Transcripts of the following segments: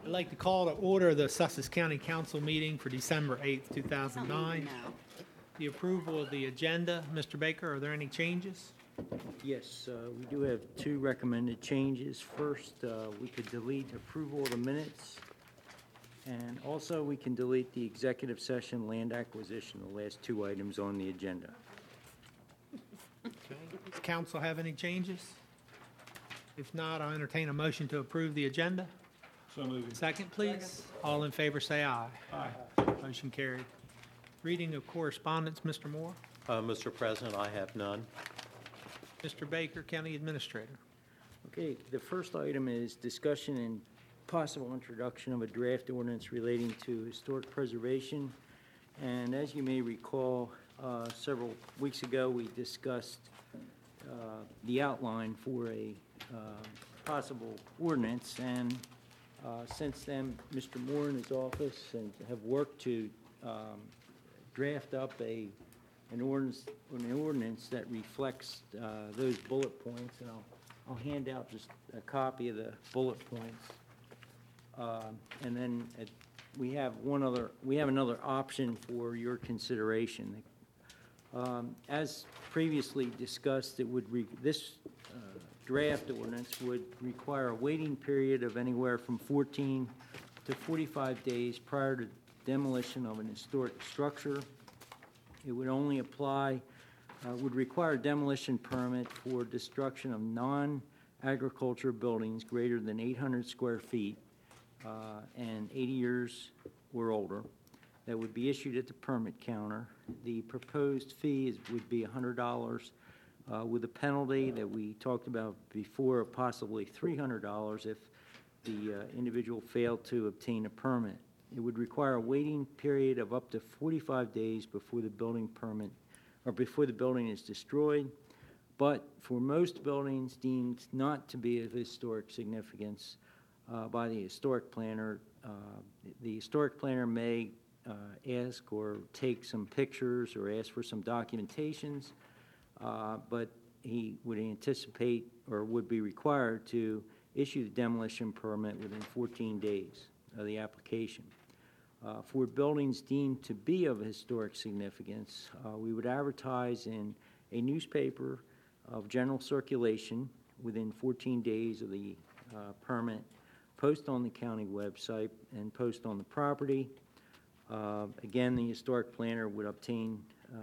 I'd like to call to order the Sussex County Council meeting for December 8th, 2009. The approval of the agenda. Mr. Baker, are there any changes? Yes, we do have two recommended changes. First, we could delete approval of the minutes, and also we can delete the executive session land acquisition, the last two items on the agenda. Okay. Does council have any changes? If not, I'll entertain a motion to approve the agenda. So moved. Second, please. Second. All in favor say aye. Aye. Motion carried. Reading of correspondence, Mr. Moore. Mr. President, I have none. Mr. Baker, County Administrator. Okay, the first item is discussion and possible introduction of a draft ordinance relating to historic preservation. And as you may recall, several weeks ago we discussed the outline for a possible ordinance, and since then Mr. Moore and his office have worked to draft up an ordinance that reflects those bullet points, and I'll hand out just a copy of the bullet points, and then we have another option for your consideration. As previously discussed, this draft ordinance would require a waiting period of anywhere from 14 to 45 days prior to demolition of an historic structure. It would only would require a demolition permit for destruction of non-agriculture buildings greater than 800 square feet and 80 years or older. That would be issued at the permit counter. The proposed fee would be $100 with a penalty that we talked about before of possibly $300 if the individual failed to obtain a permit. It would require a waiting period of up to 45 days before the building permit or before the building is destroyed. But for most buildings deemed not to be of historic significance by the historic planner may ask or take some pictures or ask for some documentations, but he would anticipate or would be required to issue the demolition permit within 14 days of the application. For buildings deemed to be of historic significance, we would advertise in a newspaper of general circulation within 14 days of the permit, post on the county website, and post on the property. Again, the historic planner would obtain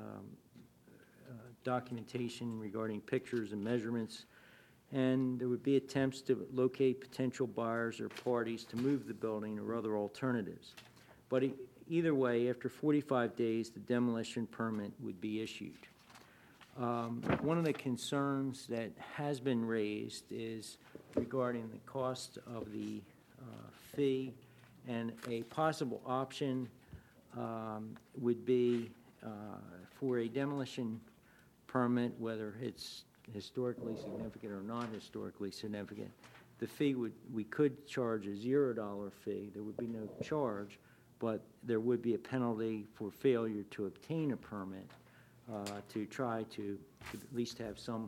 documentation regarding pictures and measurements, and there would be attempts to locate potential buyers or parties to move the building or other alternatives. But either way, after 45 days, the demolition permit would be issued. One of the concerns that has been raised is regarding the cost of the fee, and a possible option would be for a demolition permit, whether it's historically significant or not historically significant. The fee we could charge a $0 fee. There would be no charge, but there would be a penalty for failure to obtain a permit to try to at least have some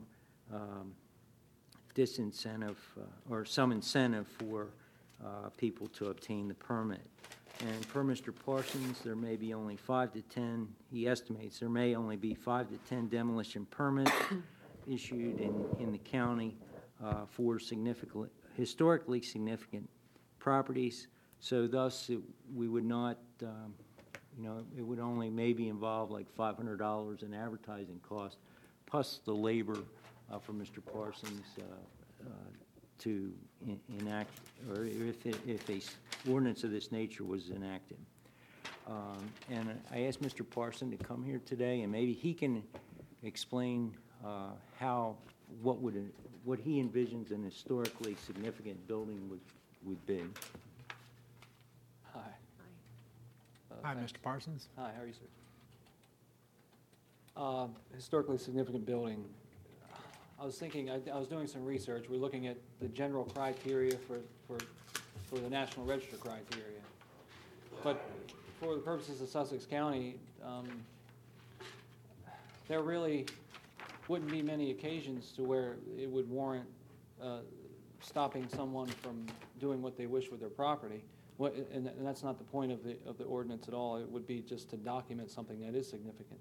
disincentive or some incentive for people to obtain the permit. And per Mr. Parsons, there may be only 5 to 10, he estimates there may only be 5 to 10 demolition permits issued in the county for historically significant properties. So thus, we would not, it would only maybe involve like $500 in advertising cost, plus the labor for Mr. Parsons to enact, or if a ordinance of this nature was enacted. And I asked Mr. Parson to come here today, and maybe he can explain what he envisions an historically significant building would be. Hi. Hi, Mr. Parsons. Hi, how are you, sir? Historically significant building. I was thinking, I was doing some research. We're looking at the general criteria for the National Register criteria. But for the purposes of Sussex County, there really wouldn't be many occasions to where it would warrant stopping someone from doing what they wish with their property. And that's not the point of the ordinance at all. It would be just to document something that is significant,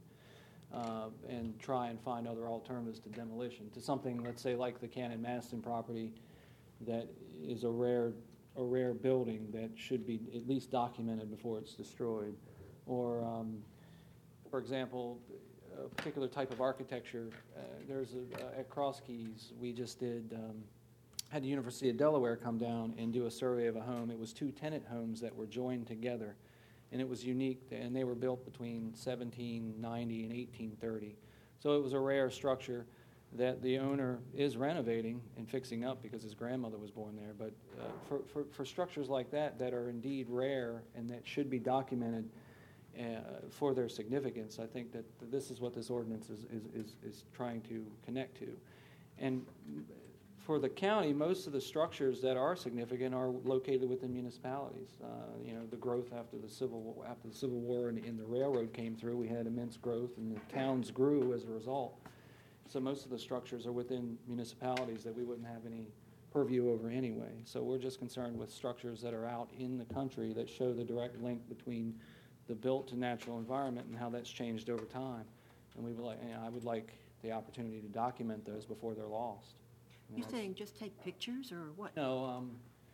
and try and find other alternatives to demolition, to something, let's say, like the Cannon Madison property, that is a rare building that should be at least documented before it's destroyed. Or, for example, a particular type of architecture. There's at Cross Keys, we just had the University of Delaware come down and do a survey of a home. It was 2 tenant homes that were joined together, and it was unique, and they were built between 1790 and 1830. So it was a rare structure that the owner is renovating and fixing up because his grandmother was born there. But for structures like that are indeed rare and that should be documented for their significance, I think that this is what this ordinance is trying to connect to. And for the county, most of the structures that are significant are located within municipalities. The growth after the Civil War and the railroad came through, we had immense growth, and the towns grew as a result. So most of the structures are within municipalities that we wouldn't have any purview over anyway. So we're just concerned with structures that are out in the country that show the direct link between the built to natural environment and how that's changed over time. And I would like the opportunity to document those before they're lost. You're saying just take pictures or what? No,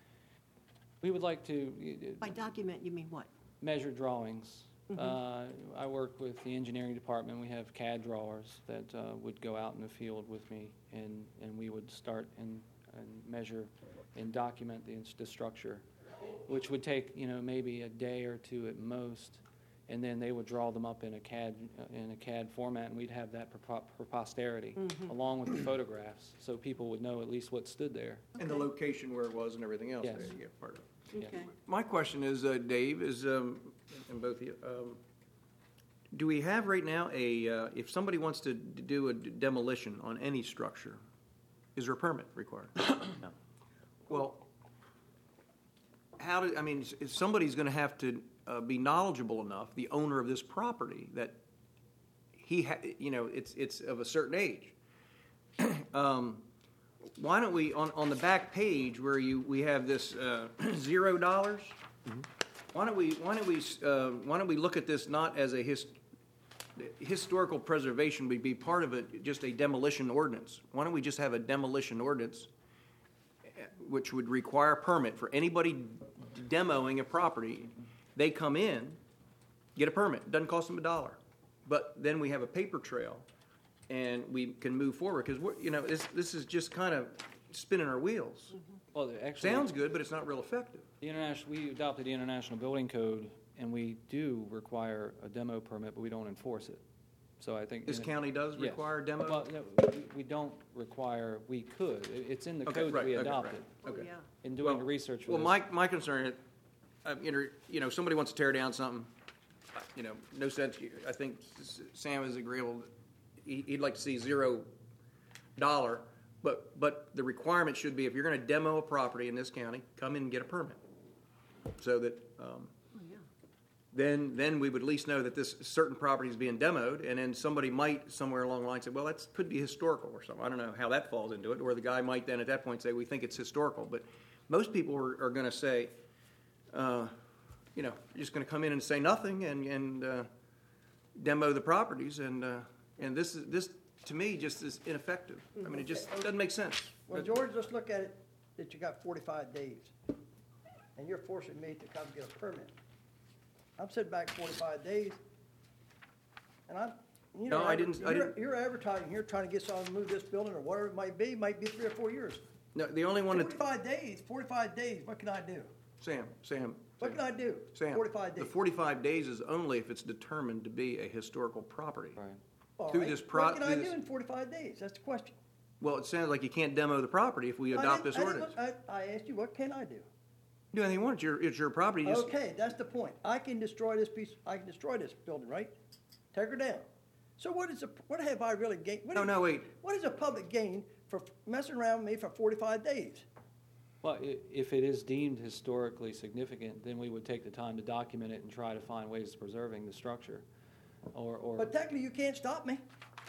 we would like to By document, you mean what? measure drawings. I work with the engineering department. We have CAD drawers that would go out in the field with me, and we would start and measure and document the structure, which would take maybe a day or two at most, and then they would draw them up in a CAD format, and we'd have that for posterity, along with the photographs, so people would know at least what stood there. And the location where it was and everything else. Yes. There, yeah, part of it. Okay. My question is, Dave, and both of you, do we have right now if somebody wants to do a demolition on any structure, is there a permit required? No. Well, if somebody's going to have to be knowledgeable enough, the owner of this property, that it's of a certain age. Why don't we on the back page where we have this $0? Why don't we look at this not as a historical preservation would be part of it, just a demolition ordinance. Why don't we just have a demolition ordinance which would require a permit for anybody demoing a property? They come in, get a permit. It doesn't cost them $1, but then we have a paper trail, and we can move forward because this is just kind of spinning our wheels. Well, actually, Sounds good, but it's not real effective. We adopted the International Building Code, and we do require a demo permit, but we don't enforce it. So I think This county does yes. require demo. Well, no, we don't require. We could. It's in the Okay, code right, that we okay, adopted. right. Okay. Oh, yeah. In doing the research for Well, this. my concern is, somebody wants to tear down something, no sense. I think Sam is agreeable. He'd like to see $0, but the requirement should be if you're going to demo a property in this county, come in and get a permit, so that Oh, yeah. then we would at least know that this certain property is being demoed, and then somebody might somewhere along the line say, well, that could be historical or something. I don't know how that falls into it, or the guy might then at that point say, we think it's historical. But most people are going to say, you're just going to come in and say nothing and demo the properties, and this to me just is ineffective. I mean, it just doesn't make sense. Well, George, let's look at it, that you got 45 days, and you're forcing me to come get a permit. I'm sitting back 45 days, and No, I didn't- You're advertising here, trying to get someone to move this building or whatever it might be 3 or 4 years. No, the only one that 45 days, what can I do? Sam, What can I do? Sam, 45 days. the 45 days is only if it's determined to be a historical property. Right. All through right. this What can I through do this- in 45 days? That's the question. Well, it sounds like you can't demo the property if we adopt this ordinance. I asked you, what can I do? Do anything you want. It's your property. Just, Okay, that's the point. I can destroy this building, right? Take her down. So what have I really gained? No, wait. What is a public gain for messing around with me for 45 days? Well, if it is deemed historically significant, then we would take the time to document it and try to find ways of preserving the structure. Or But technically, you can't stop me.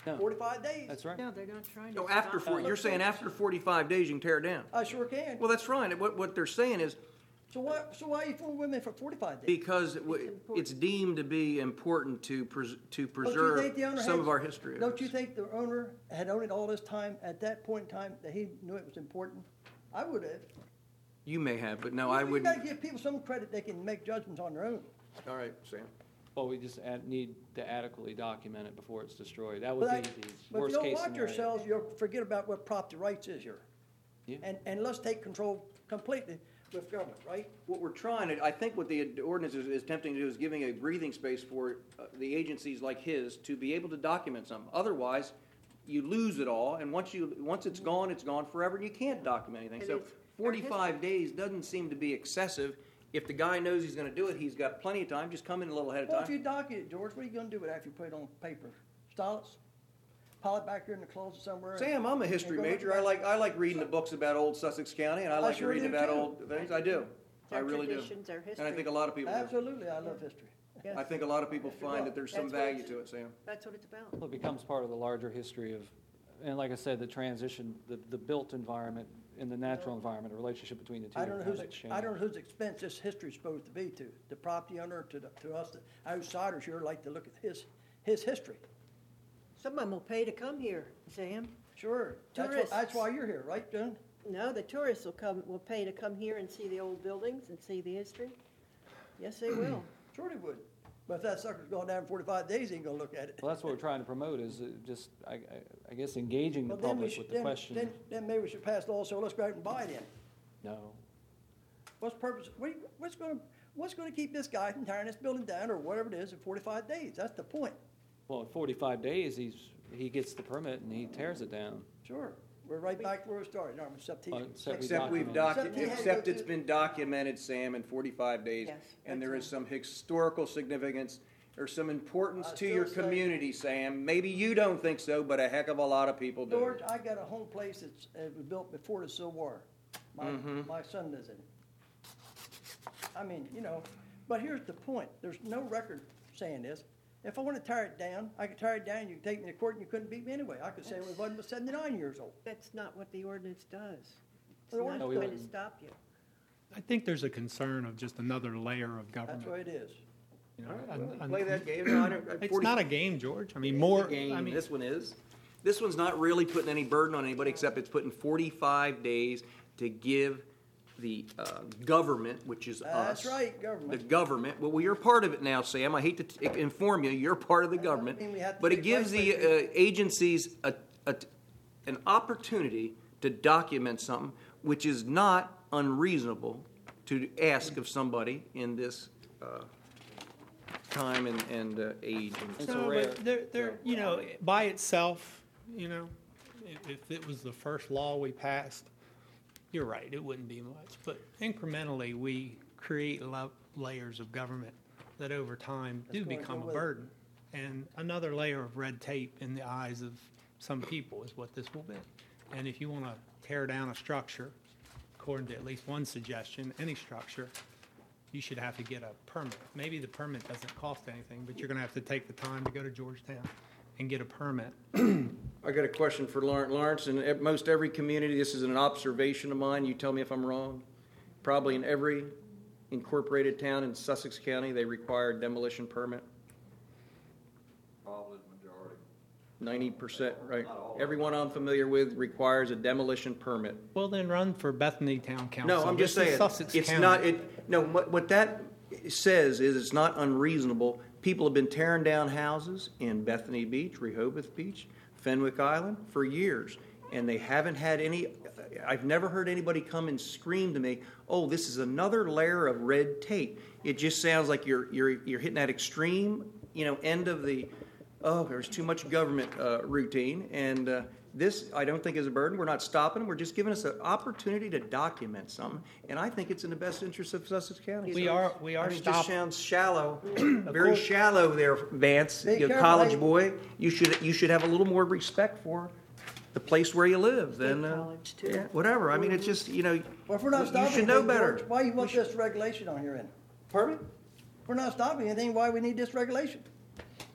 No. 45 days. That's right. No, they're not trying to No, stop. you're saying after 45 days you can tear it down? I sure can. Well, that's fine. What they're saying is, So why are you fooling with me for 45 days? because it's deemed to be important to preserve think the owner some had- of our history. of Don't you this. think the owner had owned it all this time, at that point in time, that he knew it was important? I would have. You may have, but no, I You wouldn't. gotta give people some credit, they can make judgments on their own. All right, Sam. Well, we just need to adequately document it before it's destroyed. That But would be the but if worst you don't case watch scenario. yourselves, you'll forget about what property rights is here. Yeah. And let's take control completely with government, right? What we're trying to, I think what the ordinance is attempting to do is giving a breathing space for the agencies like his to be able to document something. Otherwise, you lose it all, and once it's gone forever, and you can't document anything. And So it's our 45 days doesn't seem to be excessive. If the guy knows he's gonna do it, he's got plenty of time, just come in a little ahead of Well, if you time. document it, George, what are you gonna do with it after you put it on paper? Style it? Pile it back here in the closet somewhere? Sam, I'm a history and go major. back- I like reading the books about old Sussex County, and I like sure reading do, about too. old things. I do. I Our really do. traditions, our And I history. think a lot of people do. Absolutely, I love history. Yes. I think a lot of people find that there's some That's what value it's- to it, Sam. That's what it's about. Well, it becomes part of the larger history of, and like I said, the transition, the built environment and the natural environment, the relationship between the two. I don't know how whose, that's changed. I don't know whose expense this history's supposed to be to, the property owner, to us, the outsiders here like to look at his history. Some of them will pay to come here, Sam. Sure, that's Tourists. why you're here, right, Joan? No, the tourists will pay to come here and see the old buildings and see the history. Yes, they will. Sure they would. But if that sucker's gone down in 45 days, he ain't gonna look at it. Well, that's what we're trying to promote is just, I guess, engaging the Well, then we public should, with the then, question. then maybe we should pass the law, so let's go out and buy it in. No. What's the purpose, what's gonna keep this guy from tearing this building down, or whatever it is, in 45 days? That's the point. Well, in 45 days, he gets the permit and he tears it down. Sure. We're right back where we started, aren't we? Except he, Except we Except It's been documented, Sam, in 45 days. Yes, And there that's is some historical significance, or some importance I to your still say- community, Sam. Maybe you don't think so, but a heck of a lot of people do. George, I got a home place that's, it was built before the Civil War. My son lives in it. I mean, but here's the point. There's no record saying this. If I want to tear it down, I could tear it down, you could take me to court and you couldn't beat me anyway. I could say I wasn't but 79 years old. That's not what the ordinance does. It's The not ordinance going to doesn't. stop you. I think there's a concern of just another layer of That's government. what it is. You know, Play that game. No, I don't- It's 40 not a game, George. I mean, It's more, a game. I mean, This one is. This one's not really putting any burden on anybody, except it's putting 45 days to give the government, which is us. That's right, The government. government, well, you're part of it now, Sam. I hate to inform you, you're part of the government. mean we have to But it take gives the legislation. agencies an opportunity to document something which is not unreasonable to ask of somebody in this time and age. It's no, a rare. but they're, by itself, if it was the first law we passed, you're right, it wouldn't be much. But incrementally, we create layers of government that over time do That's going become to a with it. burden. And another layer of red tape in the eyes of some people is what this will be. And if you want to tear down a structure, according to at least one suggestion, any structure, you should have to get a permit. Maybe the permit doesn't cost anything, but you're going to have to take the time to go to Georgetown and get a permit. I got a question for Lawrence. In most every community, this is an observation of mine. You tell me if I'm wrong. Probably in every incorporated town in Sussex County, they require a demolition permit. Probably the majority. 90%, right? Everyone I'm familiar with requires a demolition permit. Well, then run for Bethany Town Council. No, I'm just This is saying, Sussex it's County. not, what that says is it's not unreasonable. People have been tearing down houses in Bethany Beach, Rehoboth Beach, Fenwick Island for years, and they haven't had any, I've never heard anybody come and scream to me, oh, this is another layer of red tape. It just sounds like you're hitting that extreme, end of the, oh, there's too much government routine, and this, I don't think, is a burden. We're not stopping. We're just giving us an opportunity to document something, and I think it's in the best interest of Sussex County. We are I mean, it just stopping. sounds shallow, very shallow there, Vance. Be You careful college how you- boy. You should have a little more respect for the place where you live than college, too. yeah, whatever. I mean, it's just Well, if we're not you stopping should know anything, better. George, why you want this regulation on your end? Pardon me? If we're not stopping anything, why we need this regulation?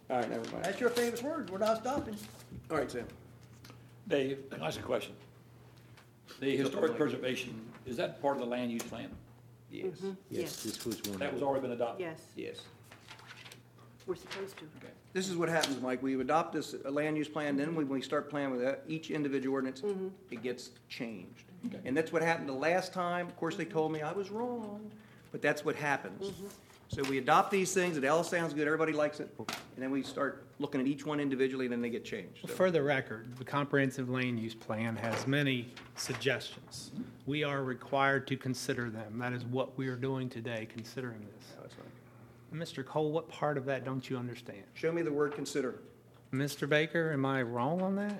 All right, never mind. That's your famous word, we're not stopping. All right, Sam. Dave, can I ask a question? The historic preservation, is that part of the land use plan? Yes, Yes, this was one. That was already been adopted? Yes, yes. we're supposed to. This is what happens, Mike. We adopt this land use plan, then when we start playing with each individual ordinance, it gets changed. Okay. And that's what happened the last time. Of course, they told me I was wrong, but that's what happens. So we adopt these things, it all sounds good, everybody likes it, and then we start looking at each one individually, and then they get changed. So- For the record, the comprehensive land use plan has many suggestions. We are required to consider them. That is what we are doing today, considering this. No, it's not. Mr. Cole, what part of that don't you understand? Show me the word consider. Mr. Baker, am I wrong on that?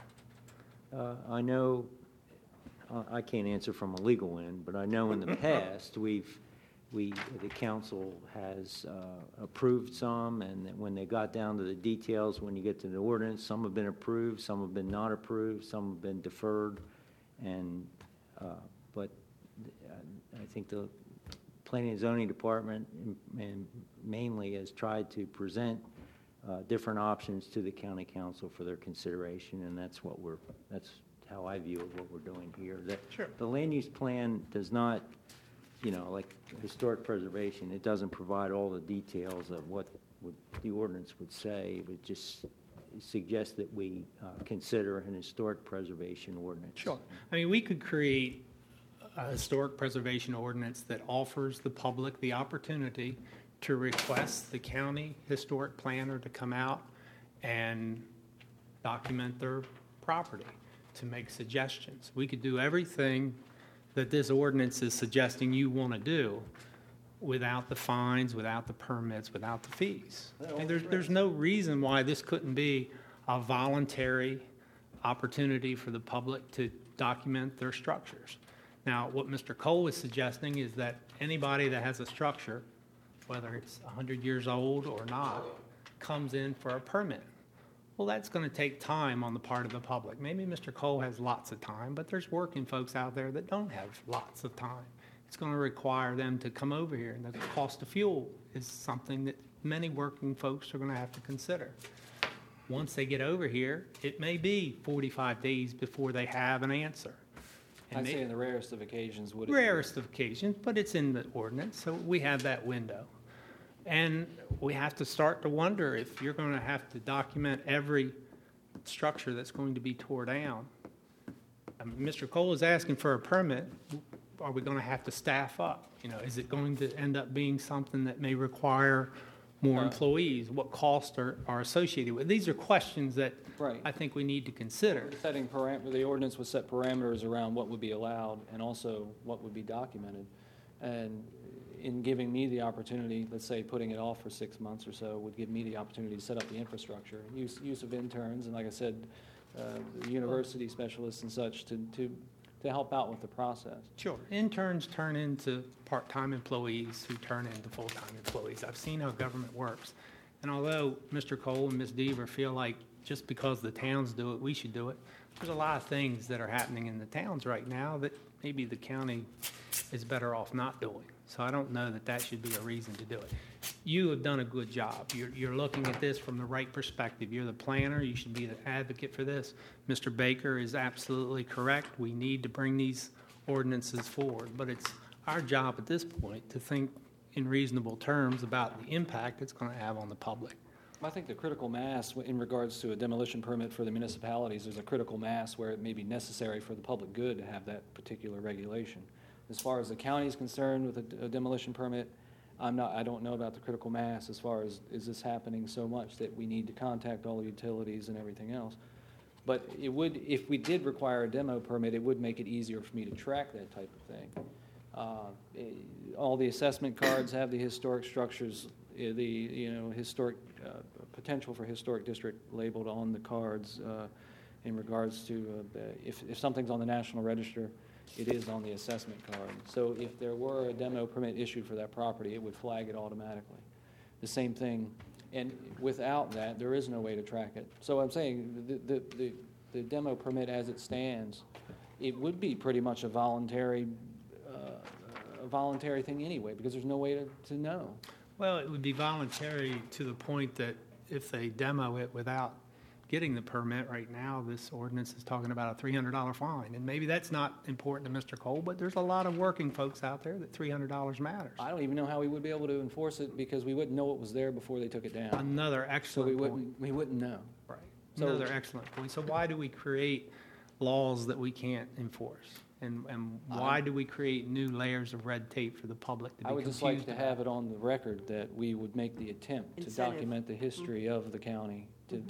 I know, I can't answer from a legal end, but I know in the past, the council has approved some, and that when they got down to the details, when you get to the ordinance, some have been approved, some have been not approved, some have been deferred, and, but I think the Planning and Zoning Department and mainly has tried to present different options to the county council for their consideration, and that's how I view what we're doing here. Sure. The land use plan does not, like historic preservation, it doesn't provide all the details of what the ordinance would say. It would just suggest that we consider an historic preservation ordinance. Sure. I mean, we could create a historic preservation ordinance that offers the public the opportunity to request the county historic planner to come out and document their property, to make suggestions. We could do everything that this ordinance is suggesting you want to do without the fines, without the permits, without the fees. And there's no reason why this couldn't be a voluntary opportunity for the public to document their structures. Now, what Mr. Cole is suggesting is that anybody that has a structure, whether it's 100 years old or not, comes in for a permit. Well, that's going to take time on the part of the public. Maybe Mr. Cole has lots of time, but there's working folks out there that don't have lots of time. It's going to require them to come over here, and the cost of fuel is something that many working folks are going to have to consider. Once they get over here, it may be 45 days before they have an answer. I'd say in the rarest of occasions would it? Rarest of occasions, but it's in the ordinance, so we have that window. And we have to start to wonder if you're going to have to document every structure that's going to be tore down. Mr. Cole is asking for a permit. Are we going to have to staff up? Is it going to end up being something that may require more employees? What costs are associated with? These are questions that Right. I think we need to consider. The ordinance would set parameters around what would be allowed and also what would be documented. And in giving me the opportunity, let's say putting it off for 6 months or so, would give me the opportunity to set up the infrastructure, use of interns, and like I said, the university specialists and such to help out with the process. Sure. Interns turn into part-time employees who turn into full-time employees. I've seen how government works. And although Mr. Cole and Ms. Deaver feel like just because the towns do it, we should do it, there's a lot of things that are happening in the towns right now that maybe the county is better off not doing. So I don't know that that should be a reason to do it. You have done a good job. You're looking at this from the right perspective. You're the planner. You should be the advocate for this. Mr. Baker is absolutely correct. We need to bring these ordinances forward. But it's our job at this point to think in reasonable terms about the impact it's going to have on the public. I think the critical mass in regards to a demolition permit for the municipalities, there's a critical mass where it may be necessary for the public good to have that particular regulation. As far as the county is concerned with a demolition permit, I don't know about the critical mass as far as is this happening so much that we need to contact all the utilities and everything else. But it would, if we did require a demo permit, it would make it easier for me to track that type of thing. All the assessment cards have the historic structures, the historic potential for historic district labeled on the cards in regards to if something's on the National Register, it is on the assessment card. So if there were a demo permit issued for that property, it would flag it automatically. The same thing, and without that, there is no way to track it. So I'm saying the demo permit as it stands, it would be pretty much a voluntary thing anyway, because there's no way to know. Well, it would be voluntary to the point that if they demo it without getting the permit right now, this ordinance is talking about a $300 fine. And maybe that's not important to Mr. Cole, but there's a lot of working folks out there that $300 matters. I don't even know how we would be able to enforce it because we wouldn't know it was there before they took it down. Another So excellent point. we wouldn't know. Right. So- Another excellent point. So why do we create laws that we can't enforce? And why do we create new layers of red tape for the public to be I would confused just like to about? have it on the record that we would make the attempt to Incentive. document the history of the county.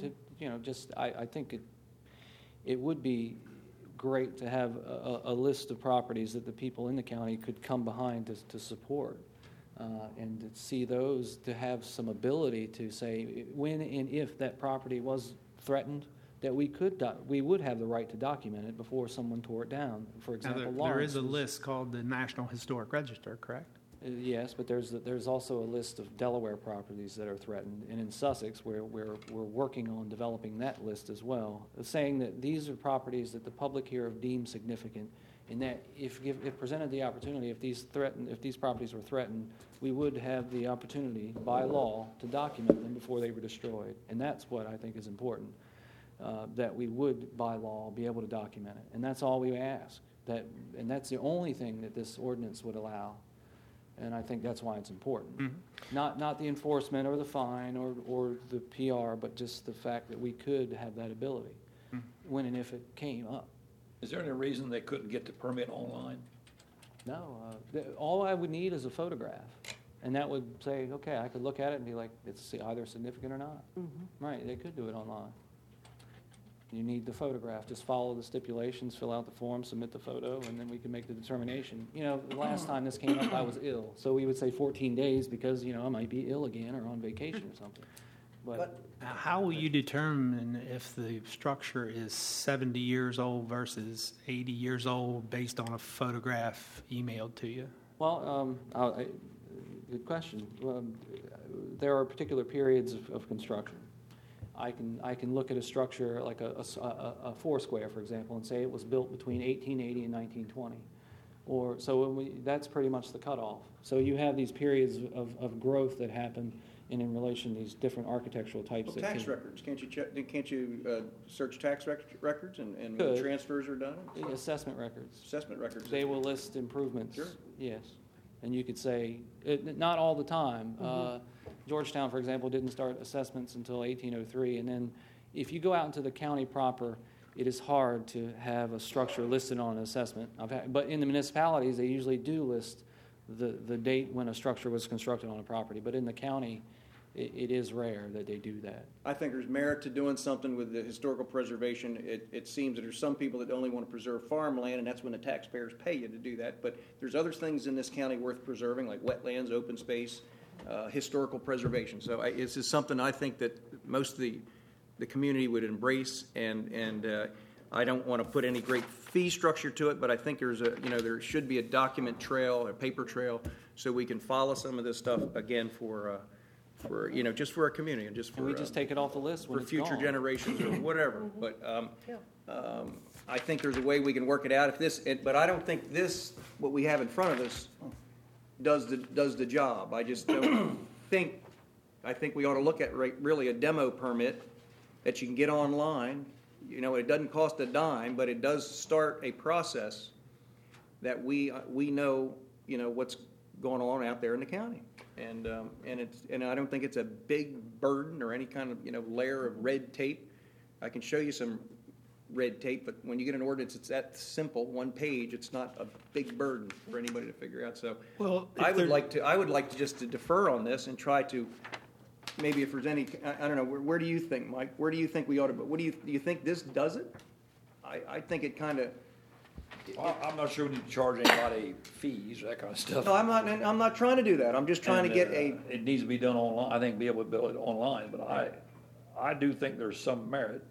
I think it would be great to have a list of properties that the people in the county could come behind to support. And to see those, to have some ability to say, when and if that property was threatened, that we would have the right to document it before someone tore it down. For Now, example, there Lawrence is a was- list called the National Historic Register, correct? Yes, but there's also a list of Delaware properties that are threatened, and in Sussex, we're working on developing that list as well, saying that these are properties that the public here have deemed significant, and that if presented the opportunity, if these properties were threatened, we would have the opportunity by law to document them before they were destroyed, and that's what I think is important, that we would by law be able to document it, and that's all we ask. And that's the only thing that this ordinance would allow. And I think that's why it's important. Mm-hmm. Not the enforcement or the fine or the PR, but just the fact that we could have that ability when and if it came up. Is there any reason they couldn't get the permit online? No, all I would need is a photograph. And that would say, okay, I could look at it and be like, it's either significant or not. Right, they could do it online. You need the photograph. Just follow the stipulations, fill out the form, submit the photo, and then we can make the determination. The last time this came up, I was ill. So we would say 14 days because, I might be ill again or on vacation or something. But Now, how will you determine if the structure is 70 years old versus 80 years old based on a photograph emailed to you? well, good question. There are particular periods of construction. I can look at a structure like a Foursquare, for example, and say it was built between 1880 and 1920. That's pretty much the cutoff. So you have these periods of growth that happen in relation to these different architectural types. Well, tax records, can't you search tax records and when Could. transfers are done? Assessment records. Assessment records. They will list improvements. Sure. Yes. And you could say, not all the time. Georgetown, for example, didn't start assessments until 1803. And then if you go out into the county proper, it is hard to have a structure listed on an assessment. But in the municipalities, they usually do list the date when a structure was constructed on a property. But in the county, it is rare that they do that. I think there's merit to doing something with the historical preservation. It seems that there's some people that only want to preserve farmland, and that's when the taxpayers pay you to do that. But there's other things in this county worth preserving, like wetlands, open space, historical preservation. So this is something I think that most of the community would embrace, and I don't want to put any great fee structure to it, but I think there should be a document trail, a paper trail, so we can follow some of this stuff again for just for our community and just for And we just take it off the list when for it's future gone. generations or whatever. But I think there's a way we can work it out. But I don't think what we have in front of us does the job. I just don't think. I think we ought to look at really a demo permit that you can get online. It doesn't cost a dime, but it does start a process that we know what's going on out there in the county. And I don't think it's a big burden or any kind of layer of red tape. I can show you some red tape, but when you get an ordinance, it's that simple, one page. It's not a big burden for anybody to figure out. So, I would like to just to defer on this and try to maybe if there's any. I don't know. Where do you think, Mike? Where do you think we ought to? But do you think this does it? I think it kind of. I'm not sure we need to charge anybody fees or that kind of stuff. No, I'm not trying to do that. I'm just trying to get It needs to be done online. I think be able to build it online, but I do think there's some merit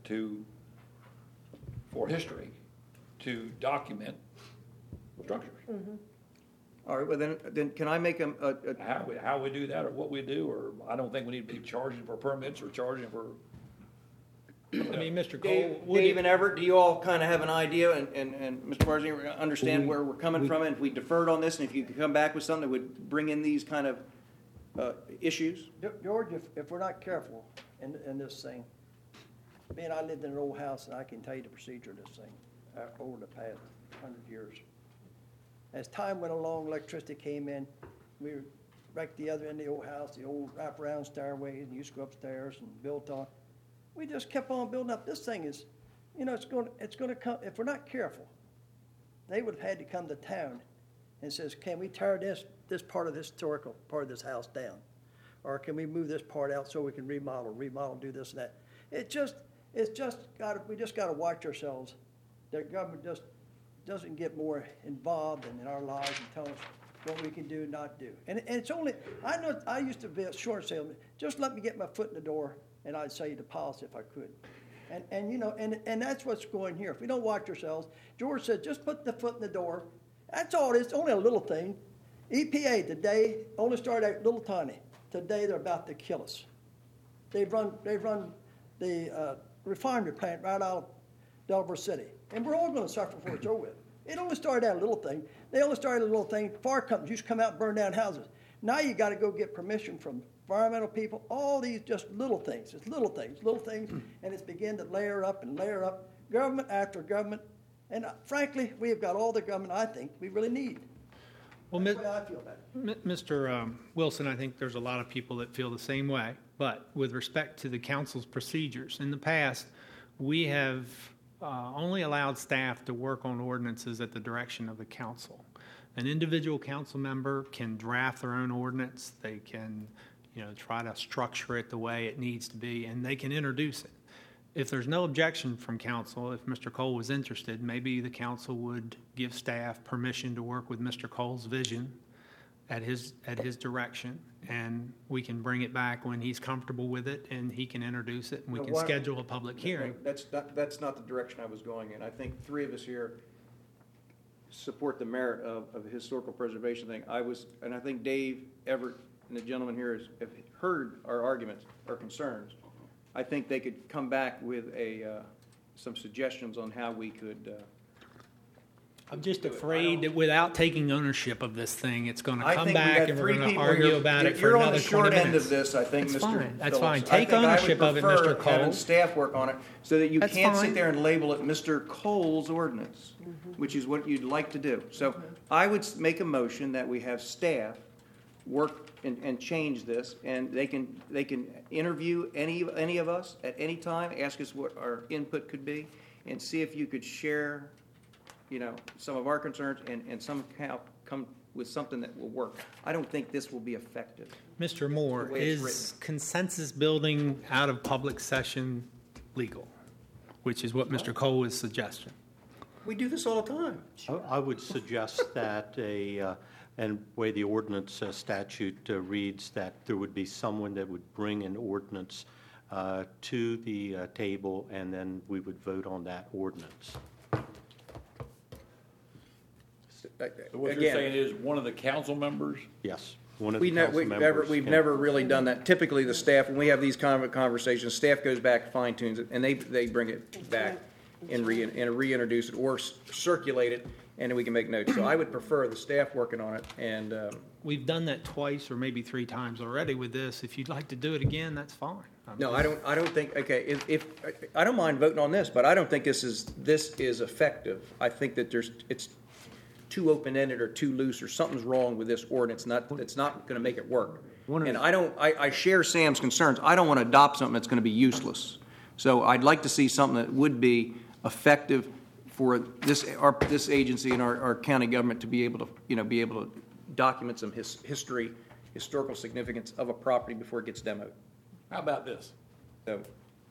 for history to document structures. All right. Well, then can I make How we do that or what we do, or I don't think we need to be charging for permits or charging for. I mean, Mr. Cole, Dave and Everett, do you all kind of have an idea, and Mr. Barzini, understand where we're coming from, and if we deferred on this, and if you could come back with something that would bring in these kind of issues? George, if we're not careful, in this thing. Being I lived in an old house, and I can tell you the procedure of this thing over the past 100 years. As time went along, electricity came in. We wrecked the other end of the old house, the old wraparound stairways, and used to go upstairs and built on. We just kept on building up. This thing is, you know, it's going to come, if we're not careful, they would have had to come to town and says, can we tear this part of the historical part of this house down? Or can we move this part out so we can remodel, do this and that? We just got to watch ourselves. The government just doesn't get more involved in our lives and tell us what we can do and not do. And it's only, I know, I used to be a short salesman. Just let me get my foot in the door and I'd sell you the policy if I could. And you know, and that's what's going here. If we don't watch ourselves, George said, just put the foot in the door. That's all it is. It's only a little thing. EPA today only started out little tiny. Today they're about to kill us. They've run the refinery plant right out of Delaware City, and we're all going to suffer for it. It's over with. It only started out a little thing. They only started a little thing. Fire companies used to come out and burn down houses. Now you got to go get permission from environmental people. All these just little things. It's little things, and it's beginning to layer up and layer up. Government after government, and frankly, we have got all the government I think we really need. Well, That's the way I feel about it. Mr. Wilson, I think there's a lot of people that feel the same way. But with respect to the council's procedures, in the past, we have only allowed staff to work on ordinances at the direction of the council. An individual council member can draft their own ordinance. They can, try to structure it the way it needs to be, and they can introduce it. If there's no objection from council, if Mr. Cole was interested, maybe the council would give staff permission to work with Mr. Cole's vision at his direction, and we can bring it back when he's comfortable with it, and he can introduce it, and we can schedule a public hearing. That's not the direction I was going in. I think three of us here support the merit of the historical preservation thing. And I think Dave, Everett, and the gentleman here have heard our arguments, our concerns. I think they could come back with some suggestions on how we could. I'm just afraid that without taking ownership of this thing, it's going to come back and we're going to people argue here. about it for You're on another the short 20 end minutes. of this, I think, That's Mr. fine. That's Phillips. fine. I Take think I would ownership of it, prefer Mr. Cole. having staff work on it so that you That's can't fine. sit there and label it Mr. Cole's ordinance, which is what you'd like to do. So I would make a motion that we have staff work and change this, and they can interview any of us at any time, ask us what our input could be, and see if you could share, some of our concerns and somehow come with something that will work. I don't think this will be effective. Mr. Moore, the way it's is consensus building out of public session legal, which is what Mr. Cole is suggesting? We do this all the time. I would suggest that and the way the ordinance statute reads, that there would be someone that would bring an ordinance to the table, and then we would vote on that ordinance. What you're saying is one of the council members? Yes, one of the council members. We've can- never really done that. Typically, the staff, when we have these kind of conversations, staff goes back, fine tunes it, and they bring it back and reintroduce it or circulate it, and then we can make notes. So I would prefer the staff working on it, and We've done that twice or maybe 3 times already with this. If you'd like to do it again, that's fine. no, I don't think, okay, if I don't mind voting on this, but I don't think this is effective. I think that it's too open-ended or too loose, or something's wrong with this ordinance, it's not gonna make it work. And I share Sam's concerns. I don't wanna adopt something that's gonna be useless. So I'd like to see something that would be effective for this agency and our county government to be able to document some historical significance of a property before it gets demoed. How about this? So,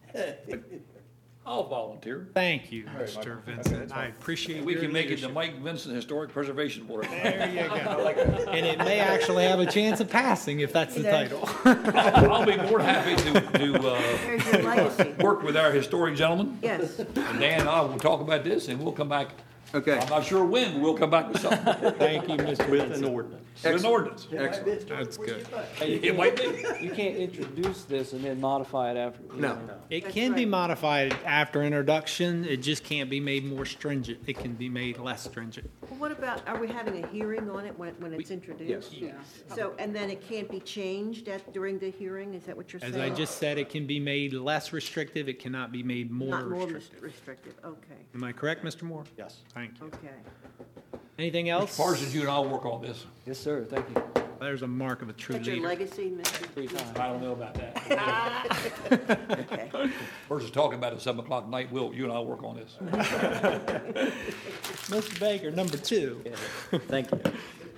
I'll volunteer. Thank you, Mr. Vincent. I appreciate We your can make it the leadership. Mike Vincent Historic Preservation Board. There you go. And it may actually have a chance of passing if that's the title. I'll be more than happy to There's your legacy. work with our historic gentleman. Yes. And Dan and I will talk about this, and we'll come back Okay. I'm not sure when, but we'll come back with something, Thank you, Mr. With an Vincent. ordinance. with an ordinance. Excellent. That's good. It might be. You can't introduce this and then modify it after. you No. know. It That's can be right. modified after introduction, it just can't be made more stringent. It can be made less stringent. Well, what about, are we having a hearing on it when it's introduced? Yes. So, and then it can't be changed during the hearing, is that what you're saying? As I just said, it can be made less restrictive, it cannot be made more Not more restrictive. restrictive, okay, Am I correct, Mr. Moore? Yes. Thank you. okay. Anything else? Parsons, you and I'll work on this. Yes, sir, thank you. There's a mark of a true That's your leader. legacy, Mr.? 3 times. I don't know about that. Okay. Parsons talking about it at 7 o'clock at night, you and I'll work on this. Mr. Baker, number 2. Thank you.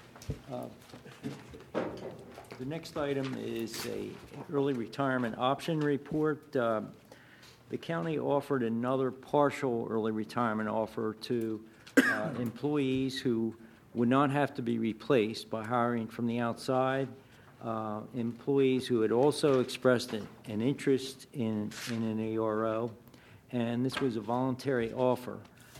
The next item is a early retirement option report. The county offered another partial early retirement offer to employees who would not have to be replaced by hiring from the outside, employees who had also expressed an interest in an ARO, and this was a voluntary offer.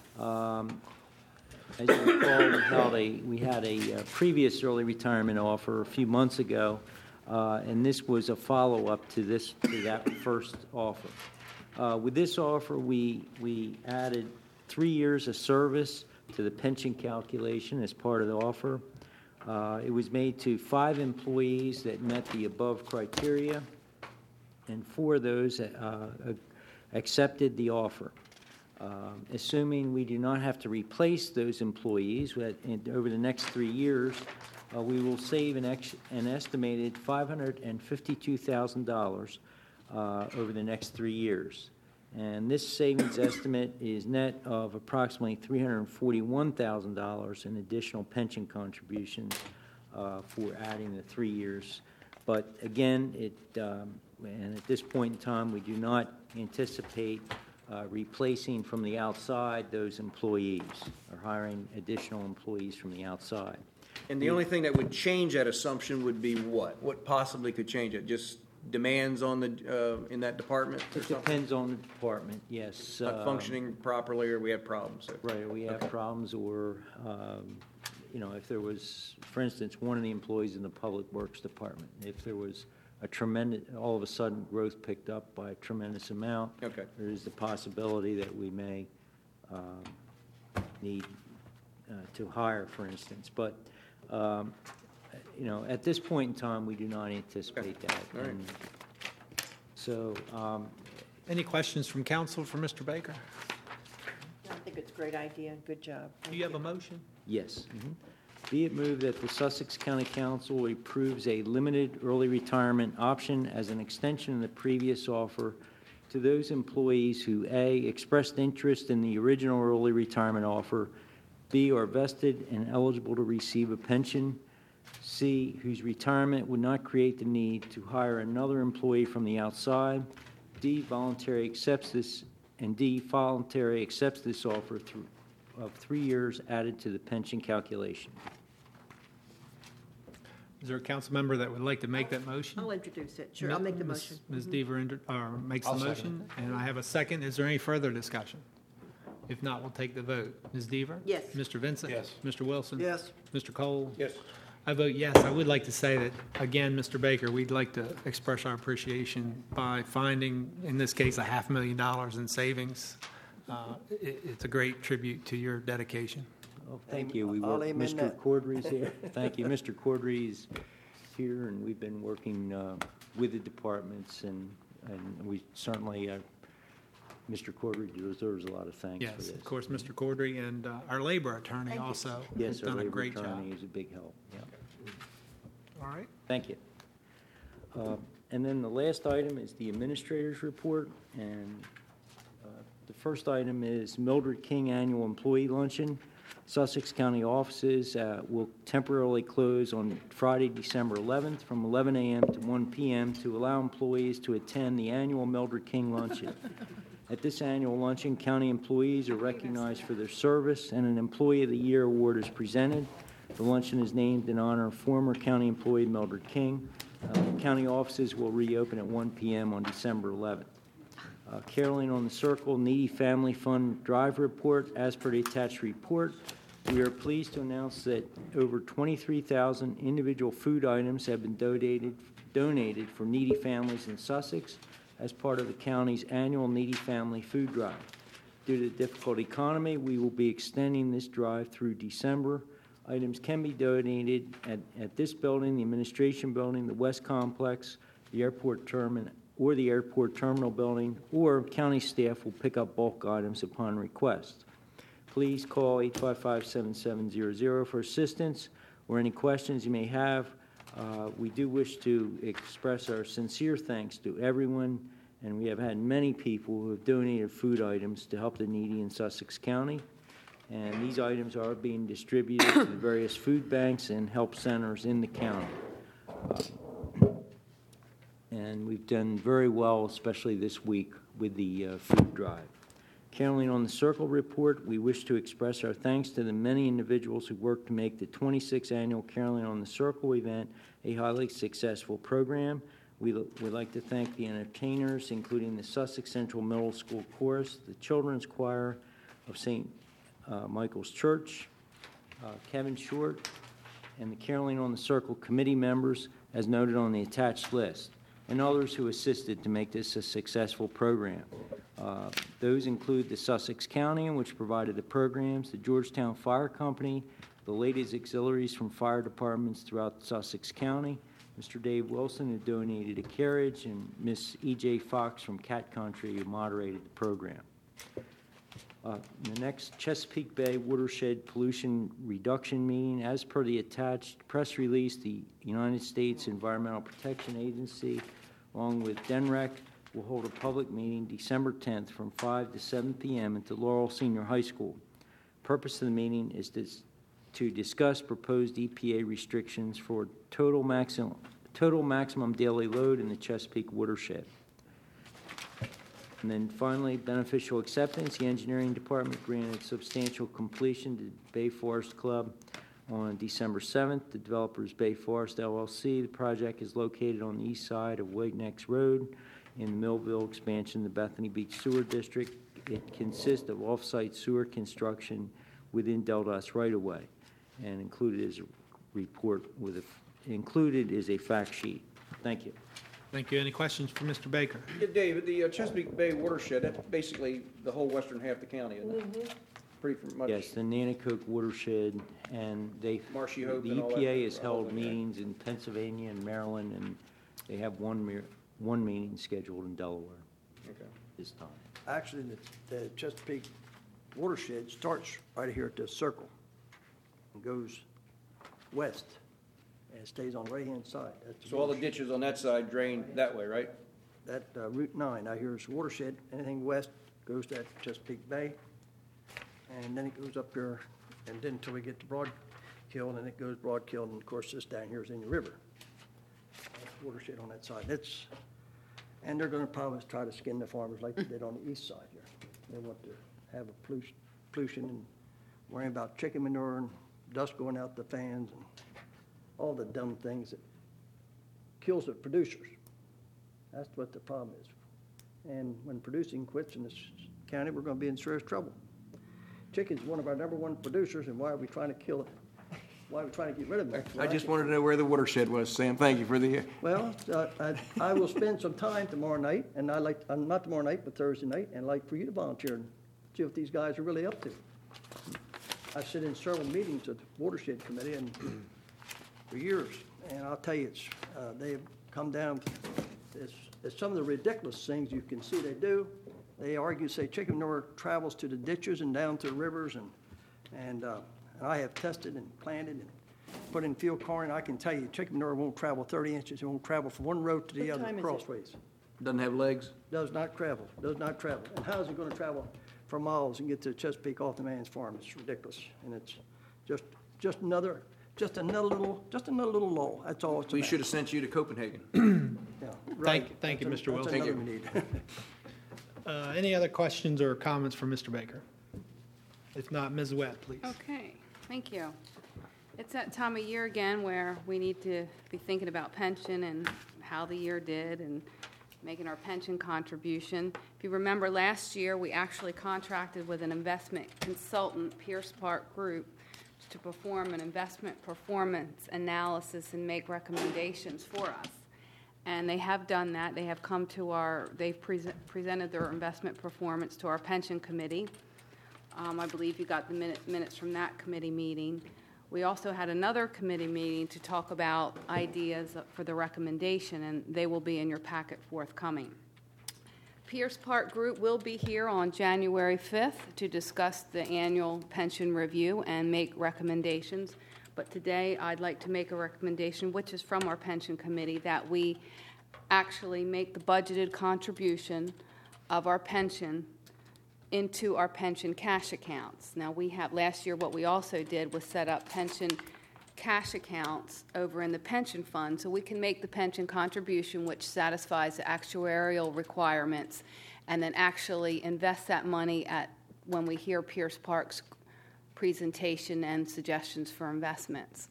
As you recall, we had a previous early retirement offer a few months ago, and this was a follow-up to that first offer. With this offer, we added 3 years of service to the pension calculation as part of the offer. It was made to 5 employees that met the above criteria, and 4 of those accepted the offer. Assuming we do not have to replace those employees over the next 3 years, we will save an estimated $552,000 over the next 3 years. And this savings estimate is net of approximately $341,000 in additional pension contributions for adding the 3 years. But again, and at this point in time, we do not anticipate replacing from the outside those employees or hiring additional employees from the outside. And the only thing that would change that assumption would be what? What possibly could change it? Just demands on the, in that department or It something? depends on the department, yes. Not functioning properly, or we have problems? Right, we have problems, or, if there was, for instance, one of the employees in the Public Works Department, if there was a tremendous, all of a sudden, growth picked up by a tremendous amount. Okay. There is the possibility that we may need to hire, for instance. But, at this point in time, we do not anticipate that. All right. And so, Any questions from council for Mr. Baker? I think it's a great idea, good job. Do you have a motion? yes. Be it moved that the Sussex County Council approves a limited early retirement option as an extension of the previous offer to those employees who, A, expressed interest in the original early retirement offer, B, are vested and eligible to receive a pension, C, whose retirement would not create the need to hire another employee from the outside, D, voluntary accepts this, and D, voluntary accepts this offer of 3 years added to the pension calculation. Is there a council member that would like to make that motion? I'll introduce it, sure, I'll make the motion. Ms. Deaver makes the I'll second motion, and I have a second. Is there any further discussion? If not, we'll take the vote. Ms. Deaver? Yes. Mr. Vincent? Yes. Mr. Wilson? Yes. Mr. Cole? Yes. I vote yes. I would like to say that, again, Mr. Baker, we'd like to express our appreciation by finding, in this case, $500,000 in savings. It's a great tribute to your dedication. Well, thank you. I'll amen Mr. that. Cordry's here. Thank you. Mr. Cordry is here, and we've been working with the departments, and we certainly, Mr. Cordry deserves a lot of thanks for Yes, this. of course, Mr. Cordry, and our labor attorney Thank you. also has Yes, our done a labor great job. attorney is a big help, yeah. All right. Thank you. And then the last item is the administrator's report, and the first item is Mildred King Annual Employee Luncheon. Sussex County offices will temporarily close on Friday, December 11th from 11 a.m. to 1 p.m. to allow employees to attend the annual Mildred King Luncheon. At this annual luncheon, county employees are recognized for their service, and an Employee of the Year award is presented. The luncheon is named in honor of former county employee Mildred King. County offices will reopen at 1 p.m. on December 11th. Caroling on the Circle Needy Family Fund Drive Report. As per the attached report, we are pleased to announce that over 23,000 individual food items have been donated for needy families in Sussex as part of the county's annual Needy Family Food Drive. Due to the difficult economy, we will be extending this drive through December. Items can be donated at this building, the Administration Building, the West Complex, the Airport Terminal, or the Airport Terminal Building, or county staff will pick up bulk items upon request. Please call 855-7700 for assistance or any questions you may have. We do wish to express our sincere thanks to everyone, and we have had many people who have donated food items to help the needy in Sussex County. And these items are being distributed to the various food banks and help centers in the county. And we've done very well, especially this week, with the food drive. Caroling on the Circle report, we wish to express our thanks to the many individuals who worked to make the 26th annual Caroling on the Circle event a highly successful program. We'd like to thank the entertainers, including the Sussex Central Middle School Chorus, the Children's Choir of St. Michael's Church, Kevin Short, and the Caroling on the Circle committee members, as noted on the attached list, and others who assisted to make this a successful program. Those include the Sussex County, which provided the programs, the Georgetown Fire Company, the ladies' auxiliaries from fire departments throughout Sussex County, Mr. Dave Wilson, who donated a carriage, and Miss E.J. Fox from Cat Country, who moderated the program. The next Chesapeake Bay Watershed Pollution Reduction Meeting. As per the attached press release, the United States Environmental Protection Agency, along with DENREC, will hold a public meeting December 10th from 5 to 7 p.m. at the Laurel Senior High School. Purpose of the meeting is to discuss proposed EPA restrictions for total maximum daily load in the Chesapeake watershed. And then finally, beneficial acceptance. The engineering department granted substantial completion to Bay Forest Club on December 7th. The developer's Bay Forest LLC. The project is located on the east side of White Necks Road in the Millville expansion of the Bethany Beach Sewer District. It consists of off-site sewer construction within DelDOT's right-of-way, and included is a report included is a fact sheet. Thank you. Thank you. Any questions for Mr. Baker? Yeah, David, the Chesapeake Bay watershed, that's basically the whole western half of the county, isn't it? Pretty much. Yes, the Nanticoke watershed, and Marshy Hope the and all that, EPA has all held of that. meetings in Pennsylvania and Maryland, and they have one meeting scheduled in Delaware Okay. this time. Actually, the Chesapeake watershed starts right here at the circle and goes west and stays on the right-hand side. That's So all the ditches on that side drain that way, right? That Route 9, out here is watershed. Anything west goes to that Chesapeake Bay, and then it goes up here, and then until we get to Broadkill, and then it goes Broadkill, and of course this down here is in the river. That's watershed on that side. And they're going to probably try to skin the farmers like they did on the east side here. They want to have a pollution and worrying about chicken manure and dust going out the fans and all the dumb things that kills the producers. That's what the problem is. And when producing quits in this county, we're going to be in serious trouble. Chicken's one of our #1 producers, and why are we trying to kill it? Why are we trying to get rid of it? I just wanted to know where the watershed was, Sam. Thank you for the. Well, I will spend some time tomorrow night, and not tomorrow night, but Thursday night, and I'd like for you to volunteer and see what these guys are really up to. I sit in several meetings of the Watershed Committee and for years, and I'll tell you, they've come down, it's some of the ridiculous things you can see they do. They argue, say chicken manure travels to the ditches and down to the rivers, and I have tested and planted and put in field corn. I can tell you, chicken manure won't travel 30 inches. It won't travel from one road to the What other time is it? crossways. Doesn't have legs? Does not travel. And how is it going to travel for miles and get to Chesapeake off the man's farm? It's ridiculous, and it's just another little lull. That's all it's We about. should have sent you to Copenhagen. Yeah, right. Thank you, That's Mr. Wilson. That's another we need. Any other questions or comments for Mr. Baker? If not, Ms. Webb, please. Okay, thank you. It's that time of year again where we need to be thinking about pension and how the year did and making our pension contribution. If you remember, last year, we actually contracted with an investment consultant, Pierce Park Group, to perform an investment performance analysis and make recommendations for us. And they have done that. They have come to they've presented their investment performance to our pension committee. I believe you got the minutes from that committee meeting. We also had another committee meeting to talk about ideas for the recommendation, and they will be in your packet forthcoming. Pierce Park Group will be here on January 5th to discuss the annual pension review and make recommendations. But today, I'd like to make a recommendation, which is from our pension committee, that we actually make the budgeted contribution of our pension into our pension cash accounts. Now, last year, what we also did was set up pension cash accounts over in the pension fund, so we can make the pension contribution, which satisfies the actuarial requirements, and then actually invest that money when we hear Pierce Park's presentation and suggestions for investments.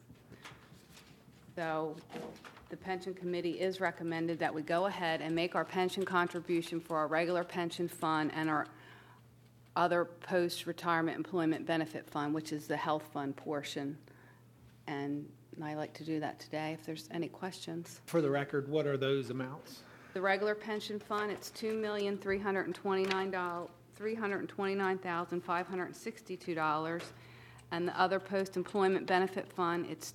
So the pension committee is recommended that we go ahead and make our pension contribution for our regular pension fund and our other post-retirement employment benefit fund, which is the health fund portion. And I'd like to do that today if there's any questions. For the record, what are those amounts? The regular pension fund, it's $2,329,562, and the other post-employment benefit fund, it's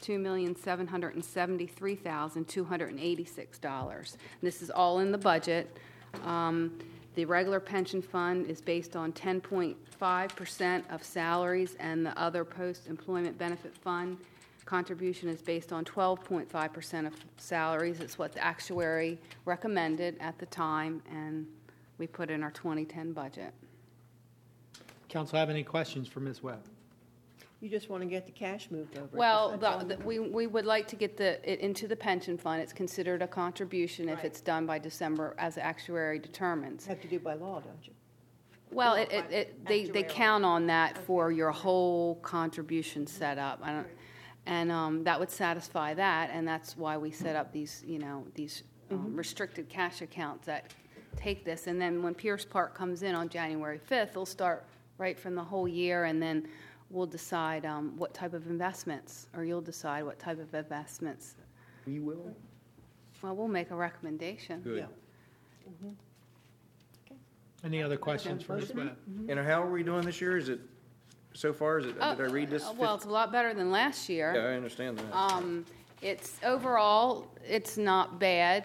$2,773,286. This is all in the budget. The regular pension fund is based on 10.5% of salaries, and the other post-employment benefit fund contribution is based on 12.5% of salaries. It's what the actuary recommended at the time, and we put in our 2010 budget. Council have any questions for Ms. Webb? You just want to get the cash moved over. Well, we would like to get it into the pension fund. It's considered a contribution if Right. it's done by December, as the actuary determines. Have to do by law, don't you? Well, they count on that for your whole contribution setup. That would satisfy that, and that's why we set up these restricted cash accounts that take this. And then when Pierce Park comes in on January 5th, they'll start right from the whole year, and then we'll decide what type of investments, or you'll decide what type of investments. We will. Well, we'll make a recommendation. Yeah. Any other questions for Ms. Webb? And how are we doing this year? Did I read this? Well, it's a lot better than last year. Yeah, I understand that. It's overall, it's not bad.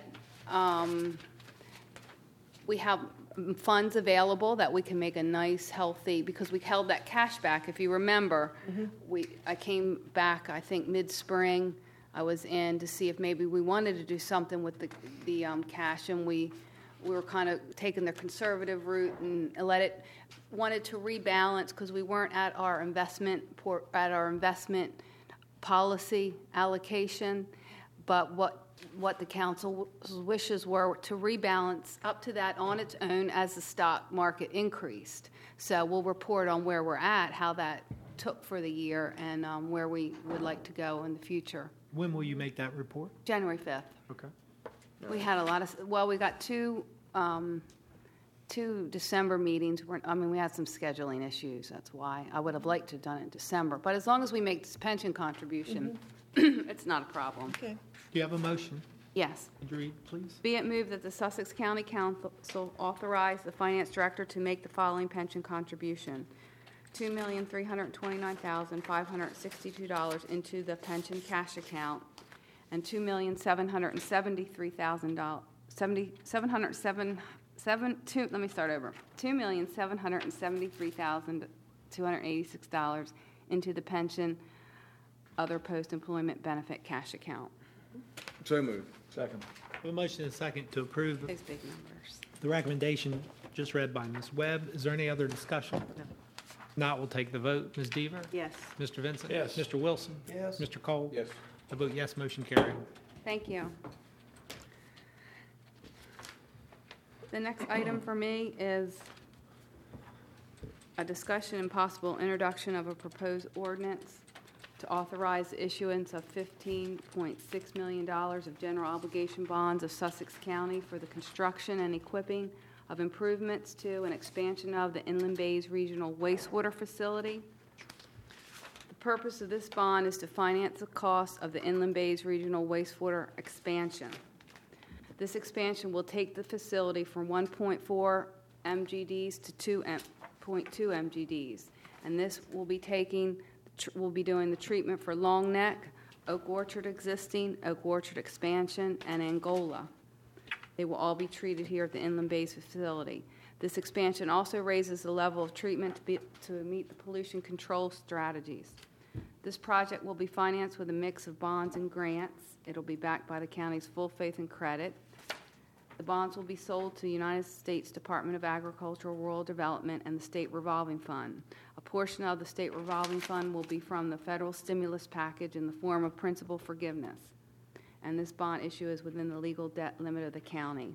We have funds available that we can make a nice, healthy, because we held that cash back. If you remember, I came back, I think, mid-spring. I was in to see if maybe we wanted to do something with the cash, and we were kind of taking the conservative route and wanted to rebalance because we weren't at our investment policy allocation, but what the council's wishes were to rebalance up to that on its own as the stock market increased. So we'll report on where we're at, how that took for the year, and where we would like to go in the future. When will you make that report? January 5th. Okay. We had a lot of, we got two December meetings. We had some scheduling issues. That's why I would have liked to have done it in December. But as long as we make this pension contribution, it's not a problem. Okay. Do you have a motion? Yes. Would you read, please? Be it moved that the Sussex County Council authorize the finance director to make the following pension contribution: $2,329,562 into the pension cash account, and $2,773,286 into the pension other post-employment benefit cash account. So moved. Second. We have a motion and a second to approve Those big numbers. the recommendation just read by Ms. Webb. Is there any other discussion? Not, we'll take the vote. Ms. Deaver? Yes. Mr. Vincent? Yes. Mr. Wilson? Yes. Mr. Cole? Yes. I vote yes, motion carried. Thank you. The next item for me is a discussion and possible introduction of a proposed ordinance to authorize the issuance of $15.6 million of general obligation bonds of Sussex County for the construction and equipping of improvements to and expansion of the Inland Bays Regional Wastewater Facility. The purpose of this bond is to finance the cost of the Inland Bays Regional Wastewater expansion. This expansion will take the facility from 1.4 MGDs to 2.2 MGDs, and this will be doing the treatment for Long Neck, Oak Orchard existing, Oak Orchard expansion, and Angola. They will all be treated here at the Inland Bays facility. This expansion also raises the level of treatment to meet the pollution control strategies. This project will be financed with a mix of bonds and grants. It'll be backed by the county's full faith and credit. The bonds will be sold to the United States Department of Agriculture, Rural Development, and the State Revolving Fund. A portion of the State Revolving Fund will be from the federal stimulus package in the form of principal forgiveness. And this bond issue is within the legal debt limit of the county.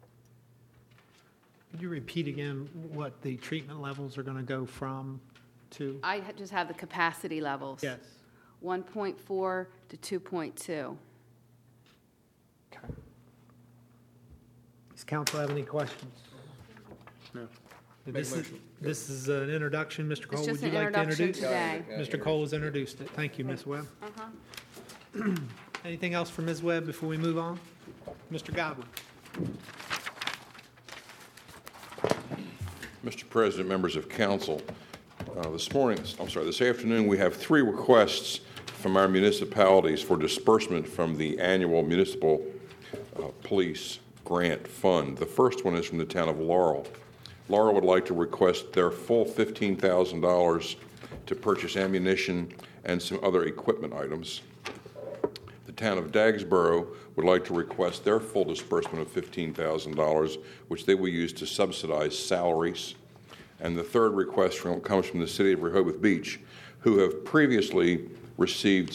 Could you repeat again what the treatment levels are going to go from to? Just have the capacity levels. Yes. 1.4 to 2.2. Okay. Does council have any questions? No. This is an introduction. Mr. Cole, It's would just you an like to introduction introduce? today. Mr. Cole has introduced it. Thank you, Ms. Webb. Anything else for Ms. Webb before we move on? Mr. Godwin. Mr. President, members of council, this afternoon, we have 3 requests from our municipalities for disbursement from the annual municipal police grant fund. The first one is from the town of Laurel. Laurel would like to request their full $15,000 to purchase ammunition and some other equipment items. The town of Dagsboro would like to request their full disbursement of $15,000, which they will use to subsidize salaries. And the third request comes from the city of Rehoboth Beach, who have previously received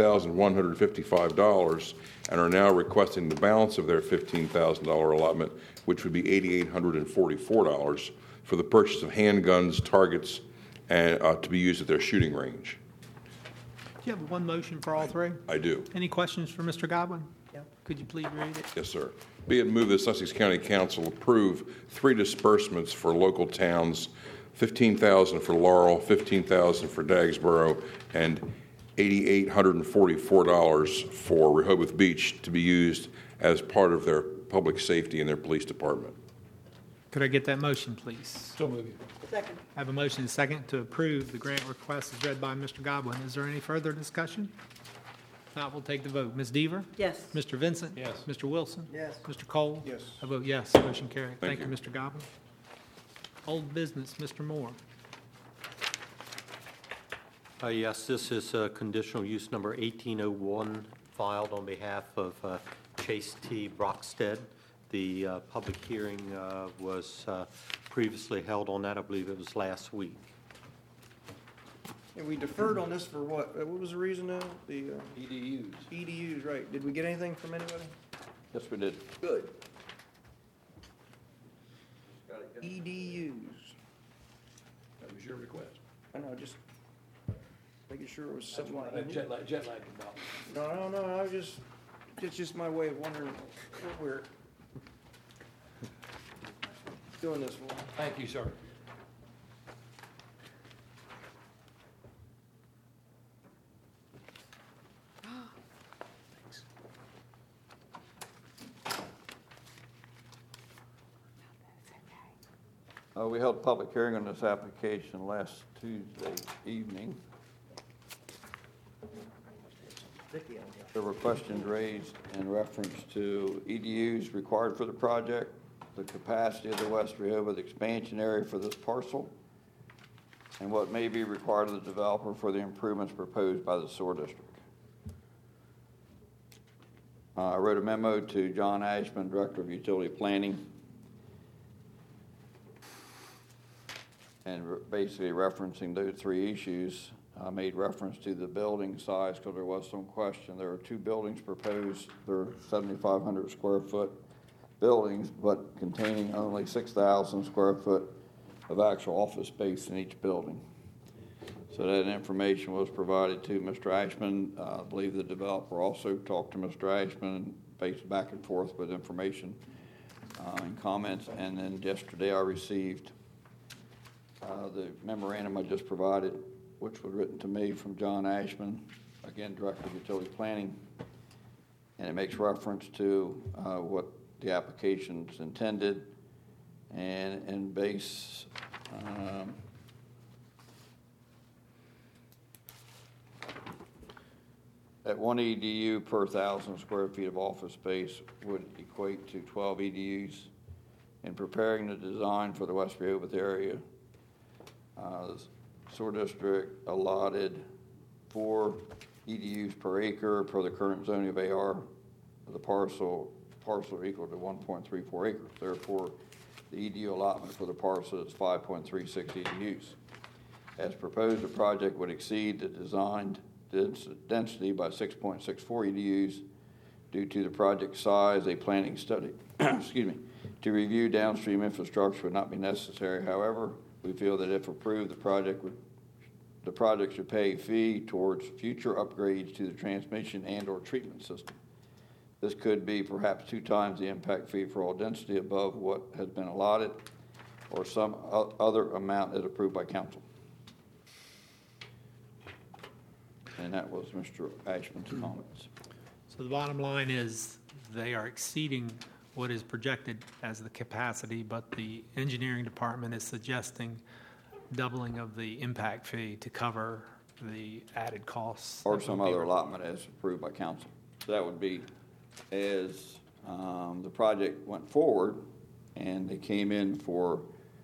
$6,155 and are now requesting the balance of their $15,000 allotment, which would be $8,844 for the purchase of handguns, targets, and to be used at their shooting range. Do you have one motion for all 3? I do. Any questions for Mr. Godwin? Yeah. Could you please read it? Yes, sir. Be it moved that Sussex County Council approve 3 disbursements for local towns, $15,000 for Laurel, $15,000 for Dagsboro, and $8,844 for Rehoboth Beach to be used as part of their public safety in their police department. Could I get that motion, please? So move you. Second. I have a motion and a second to approve the grant request as read by Mr. Godwin. Is there any further discussion? If not, we'll take the vote. Ms. Deaver? Yes. Mr. Vincent? Yes. Mr. Wilson? Yes. Mr. Cole? Yes. I vote yes. Motion carried. Thank Thank you, Mr. Godwin. Old business, Mr. Moore. Yes, this is conditional use number 1801, filed on behalf of Chase T. Brockstead. The public hearing was previously held on that. I believe it was last week. And we deferred on this for what? What was the reason now? The EDUs. EDUs, right. Did we get anything from anybody? Yes, we did. Good. EDUs. That was your request. I know, just making sure it was That's something why like that jet lag involved. No, I was just, it's just my way of wondering what we're doing this for. Thank you, sir. We held a public hearing on this application last Tuesday evening. There were questions raised in reference to EDUs required for the project, the capacity of the West Rehoboth expansion area for this parcel, and what may be required of the developer for the improvements proposed by the sewer district. I wrote a memo to John Ashman, Director of Utility Planning, and basically referencing those 3 issues. I made reference to the building size because there was some question. There are 2 buildings proposed. They're 7,500 square foot buildings, but containing only 6,000 square foot of actual office space in each building. So that information was provided to Mr. Ashman. I believe the developer also talked to Mr. Ashman, based back and forth with information and comments. And then yesterday I received the memorandum I just provided, which was written to me from John Ashman, again, Director of Utility Planning. And it makes reference to what the application's intended and base at 1 EDU per 1,000 square feet of office space would equate to 12 EDUs. In preparing the design for the West Rehoboth area, the sewer district allotted 4 EDUs per acre per the current zoning of AR. The parcel equal to 1.34 acres. Therefore, the EDU allotment for the parcel is 5.36 EDUs. As proposed, the project would exceed the designed density by 6.64 EDUs. Due to the project size, a planning study, to review downstream infrastructure would not be necessary. However, we feel that if approved, the project should pay a fee towards future upgrades to the transmission and/or treatment system. This could be perhaps 2 times the impact fee for all density above what has been allotted, or some other amount as approved by council. And that was Mr. Ashman's comments. So the bottom line is they are exceeding what is projected as the capacity, but the engineering department is suggesting doubling of the impact fee to cover the added costs. Or some other allotment as approved by council. So that would be as the project went forward and they came in for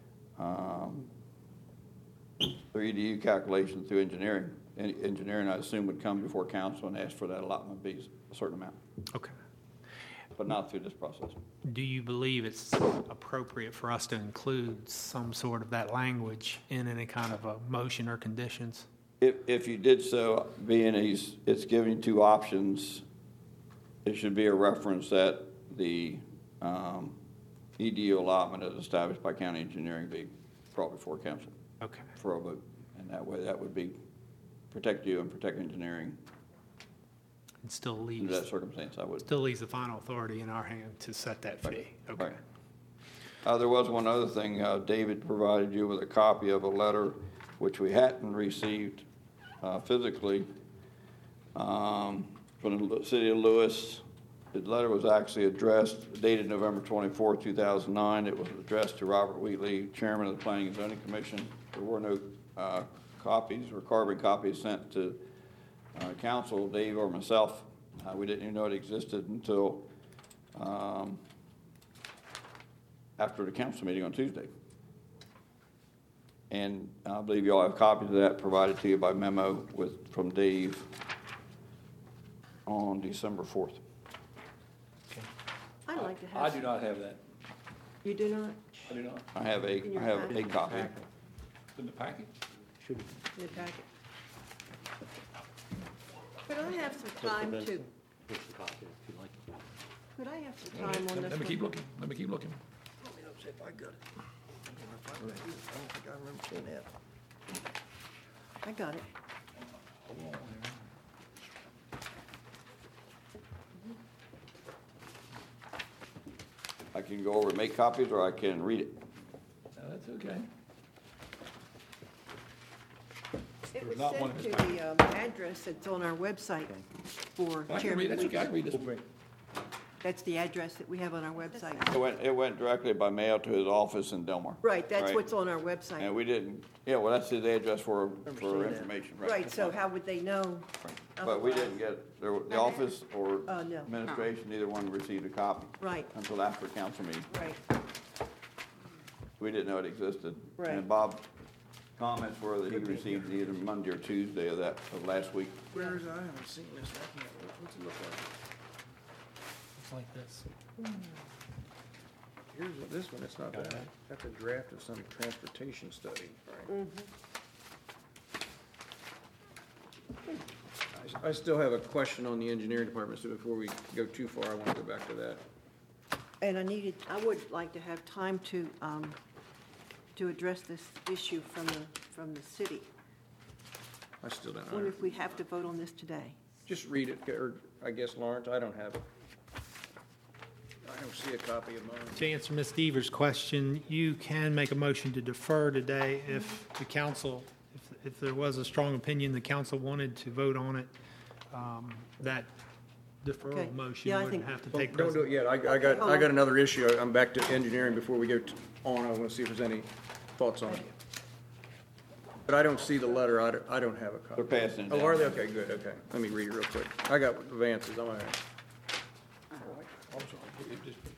3DU calculations through engineering. Engineering, I assume, would come before council and ask for that allotment be a certain amount. Okay. But not through this process. Do you believe it's appropriate for us to include some sort of that language in any kind of a motion or conditions? If you did so, being it's giving you 2 options, it should be a reference that the EDU allotment is established by county engineering be brought before council. Okay. For a vote. And that way, that would be protect you and protect engineering. It still Under leaves, that circumstance, I would. still leaves the final authority in our hand to set that fee. Okay. Right. There was one other thing. David provided you with a copy of a letter which we hadn't received physically from the city of Lewis. The letter was actually addressed, dated November 24, 2009. It was addressed to Robert Wheatley, Chairman of the Planning and Zoning Commission. There were no copies or carbon copies sent to council, Dave or myself. We didn't even know it existed until after the council meeting on Tuesday. And I believe you all have copies of that provided to you by memo from Dave on December 4th. I'd like to I have, do not have that. you do not, I do not. I have a copy. In the packet? in the packet? Could I have some time to, could I have some time on this one? Let me keep looking. Let me keep looking. Let me know if I got it. I don't think I remember seeing that. I got it. I can go over and make copies, or I can read it. No, that's okay. It was not one sent in to his the address that's on our website for I can Chairman read, that's okay, I can Weeks. read this. That's the address that we have on our website. It went directly by mail to his office in Delmar. Right, that's what's on our website. And we didn't, well, that's his address for seeing that. information, Right, so how would they know? But we didn't get, the office or Oh, no. administration, neither one received a copy. Right. Until after council meeting. Right, We didn't know it existed. Right. And Bob's comments were that he received it either Monday or Tuesday of last week. Where is it? I haven't seen this. What's it look like? It's like this. Here's this one, it's not bad. That's a draft of some transportation study. I still have a question on the engineering department, so before we go too far, I want to go back to that. and I would like to have time to address this issue from the city. I still don't I wonder know. if we have to vote on this today. Just read it, or I guess, Lawrence, I don't have it. I don't see a copy of mine. To answer Ms. Deaver's question, you can make a motion to defer today if the council, if there was a strong opinion, the council wanted to vote on it, that Okay. deferral motion Yeah, I wouldn't think- have to Don't take do it precedent. yet. I got another issue. I'm back to engineering before we go on. I want to see if there's any thoughts on it. But I don't see the letter. I don't have a copy. They're passing it Oh, are they? down. Okay, good, okay. Let me read it real quick. I got advances. I'm all right. I'm sorry.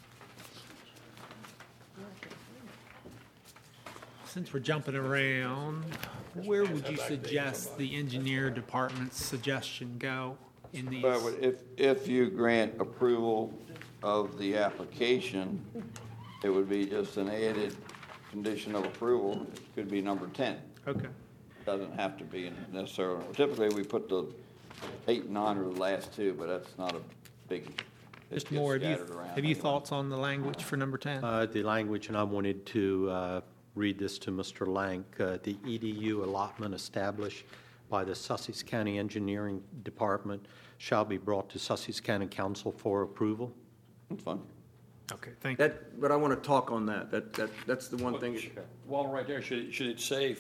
Since we're jumping around, where would you suggest the engineer department's suggestion go in these? But if you grant approval of the application, it would be just an added condition of approval. It could be number 10. Okay. Doesn't have to be necessarily. Typically, we put the 8 and 9 are the last two, but that's not a big. it Mr. gets Moore, scattered around have you anyway. thoughts on the language for number 10? The language, and I wanted to read this to Mr. Lank, the EDU allotment established by the Sussex County Engineering Department shall be brought to Sussex County Council for approval. That's fine. Okay, thank you. But I want to talk on that. That's the one thing. While right there, should it say,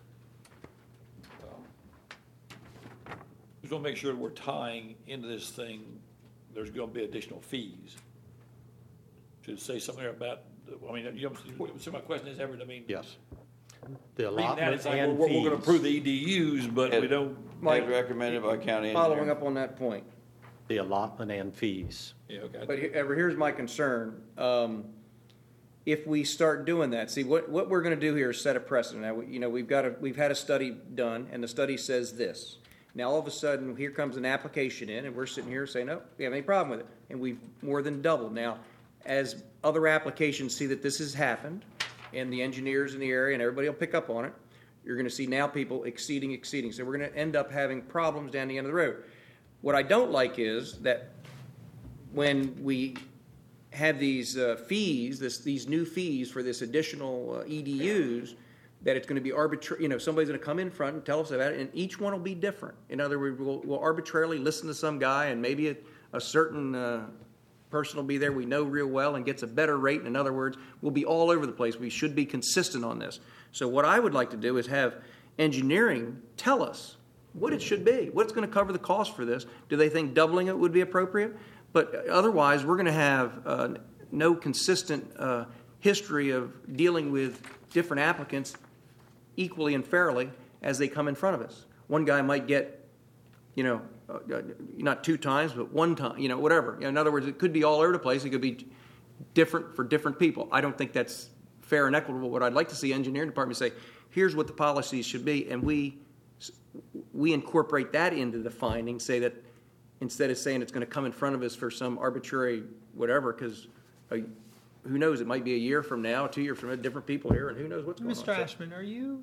we want to make sure that we're tying into this thing, there's going to be additional fees. Should it say something about, I mean, so my question is, I mean. Yes. The Reading that, allotment it's like, and we're going to fees. approve the EDUs, but we don't. Mike, As recommended by county Following engineer. up on that point. The allotment and fees. Yeah, okay. But here's my concern. If we start doing that, see, what we're going to do here is set a precedent. Now, we've had a study done, and the study says this. Now, all of a sudden, here comes an application in, and we're sitting here saying, no, we have any problem with it. And we've more than doubled. Now, as other applications see that this has happened, and the engineers in the area, and everybody will pick up on it, you're going to see now people exceeding. So we're going to end up having problems down the end of the road. What I don't like is that when we have these fees, these new fees for this additional EDUs, that it's going to be arbitrary. Somebody's going to come in front and tell us about it, and each one will be different. In other words, we'll arbitrarily listen to some guy, and maybe a certain person will be there we know real well and gets a better rate. In other words, we'll be all over the place. We should be consistent on this. So what I would like to do is have engineering tell us what it should be, what's going to cover the cost for this. Do they think doubling it would be appropriate? But otherwise, we're going to have no consistent history of dealing with different applicants equally and fairly as they come in front of us. One guy might get, not 2 times, but 1 time, whatever. In other words, it could be all over the place. It could be different for different people. I don't think that's fair and equitable. What I'd like to see engineering department say, here's what the policies should be, and we incorporate that into the findings, say that instead of saying it's going to come in front of us for some arbitrary whatever, because who knows, it might be a year from now, 2 years from now, different people here, and who knows what's going on. Mr. Ashman, are you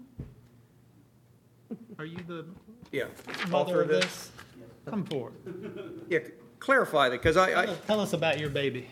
the Yeah. mother of this? Come forward. Yeah, clarify that, because Tell us about your baby.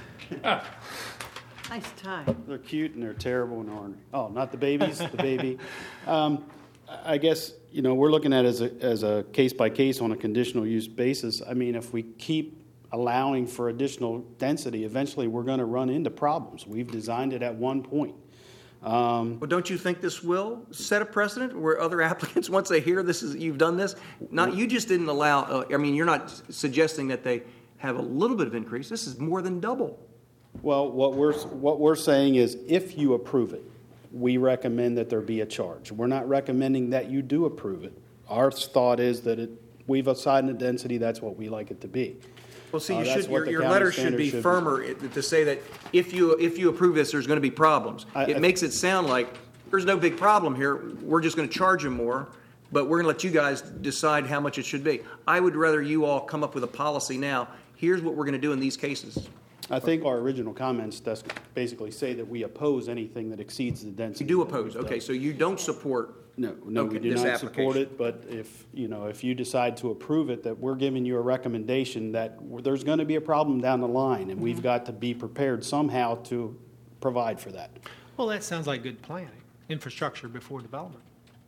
Nice tie. They're cute and they're terrible and ornery. Oh, not the babies, the baby. I guess, we're looking at it as a case-by-case on a conditional use basis. I mean, if we keep allowing for additional density, eventually we're going to run into problems. We've designed it at one point. well, don't you think this will set a precedent where other applicants, once they hear you've done this, you just didn't allow, you're not suggesting that they have a little bit of increase. This is more than double. Well, what we're saying is if you approve it, we recommend that there be a charge. We're not recommending that you do approve it. Our thought is that we've assigned a density, that's what we like it to be. Well, see, That's what the your county letter should standard be should be. firmer to say that if you approve this, there's going to be problems. It makes it sound like there's no big problem here. We're just going to charge them more, but we're going to let you guys decide how much it should be. I would rather you all come up with a policy now. Here's what we're going to do in these cases. I think our original comments basically say that we oppose anything that exceeds the density. You do oppose. Okay, so you don't support. No, Okay, we do this not support application. it, but if you decide to approve it, that we're giving you a recommendation that there's going to be a problem down the line, and we've got to be prepared somehow to provide for that. Well, that sounds like good planning, infrastructure before development.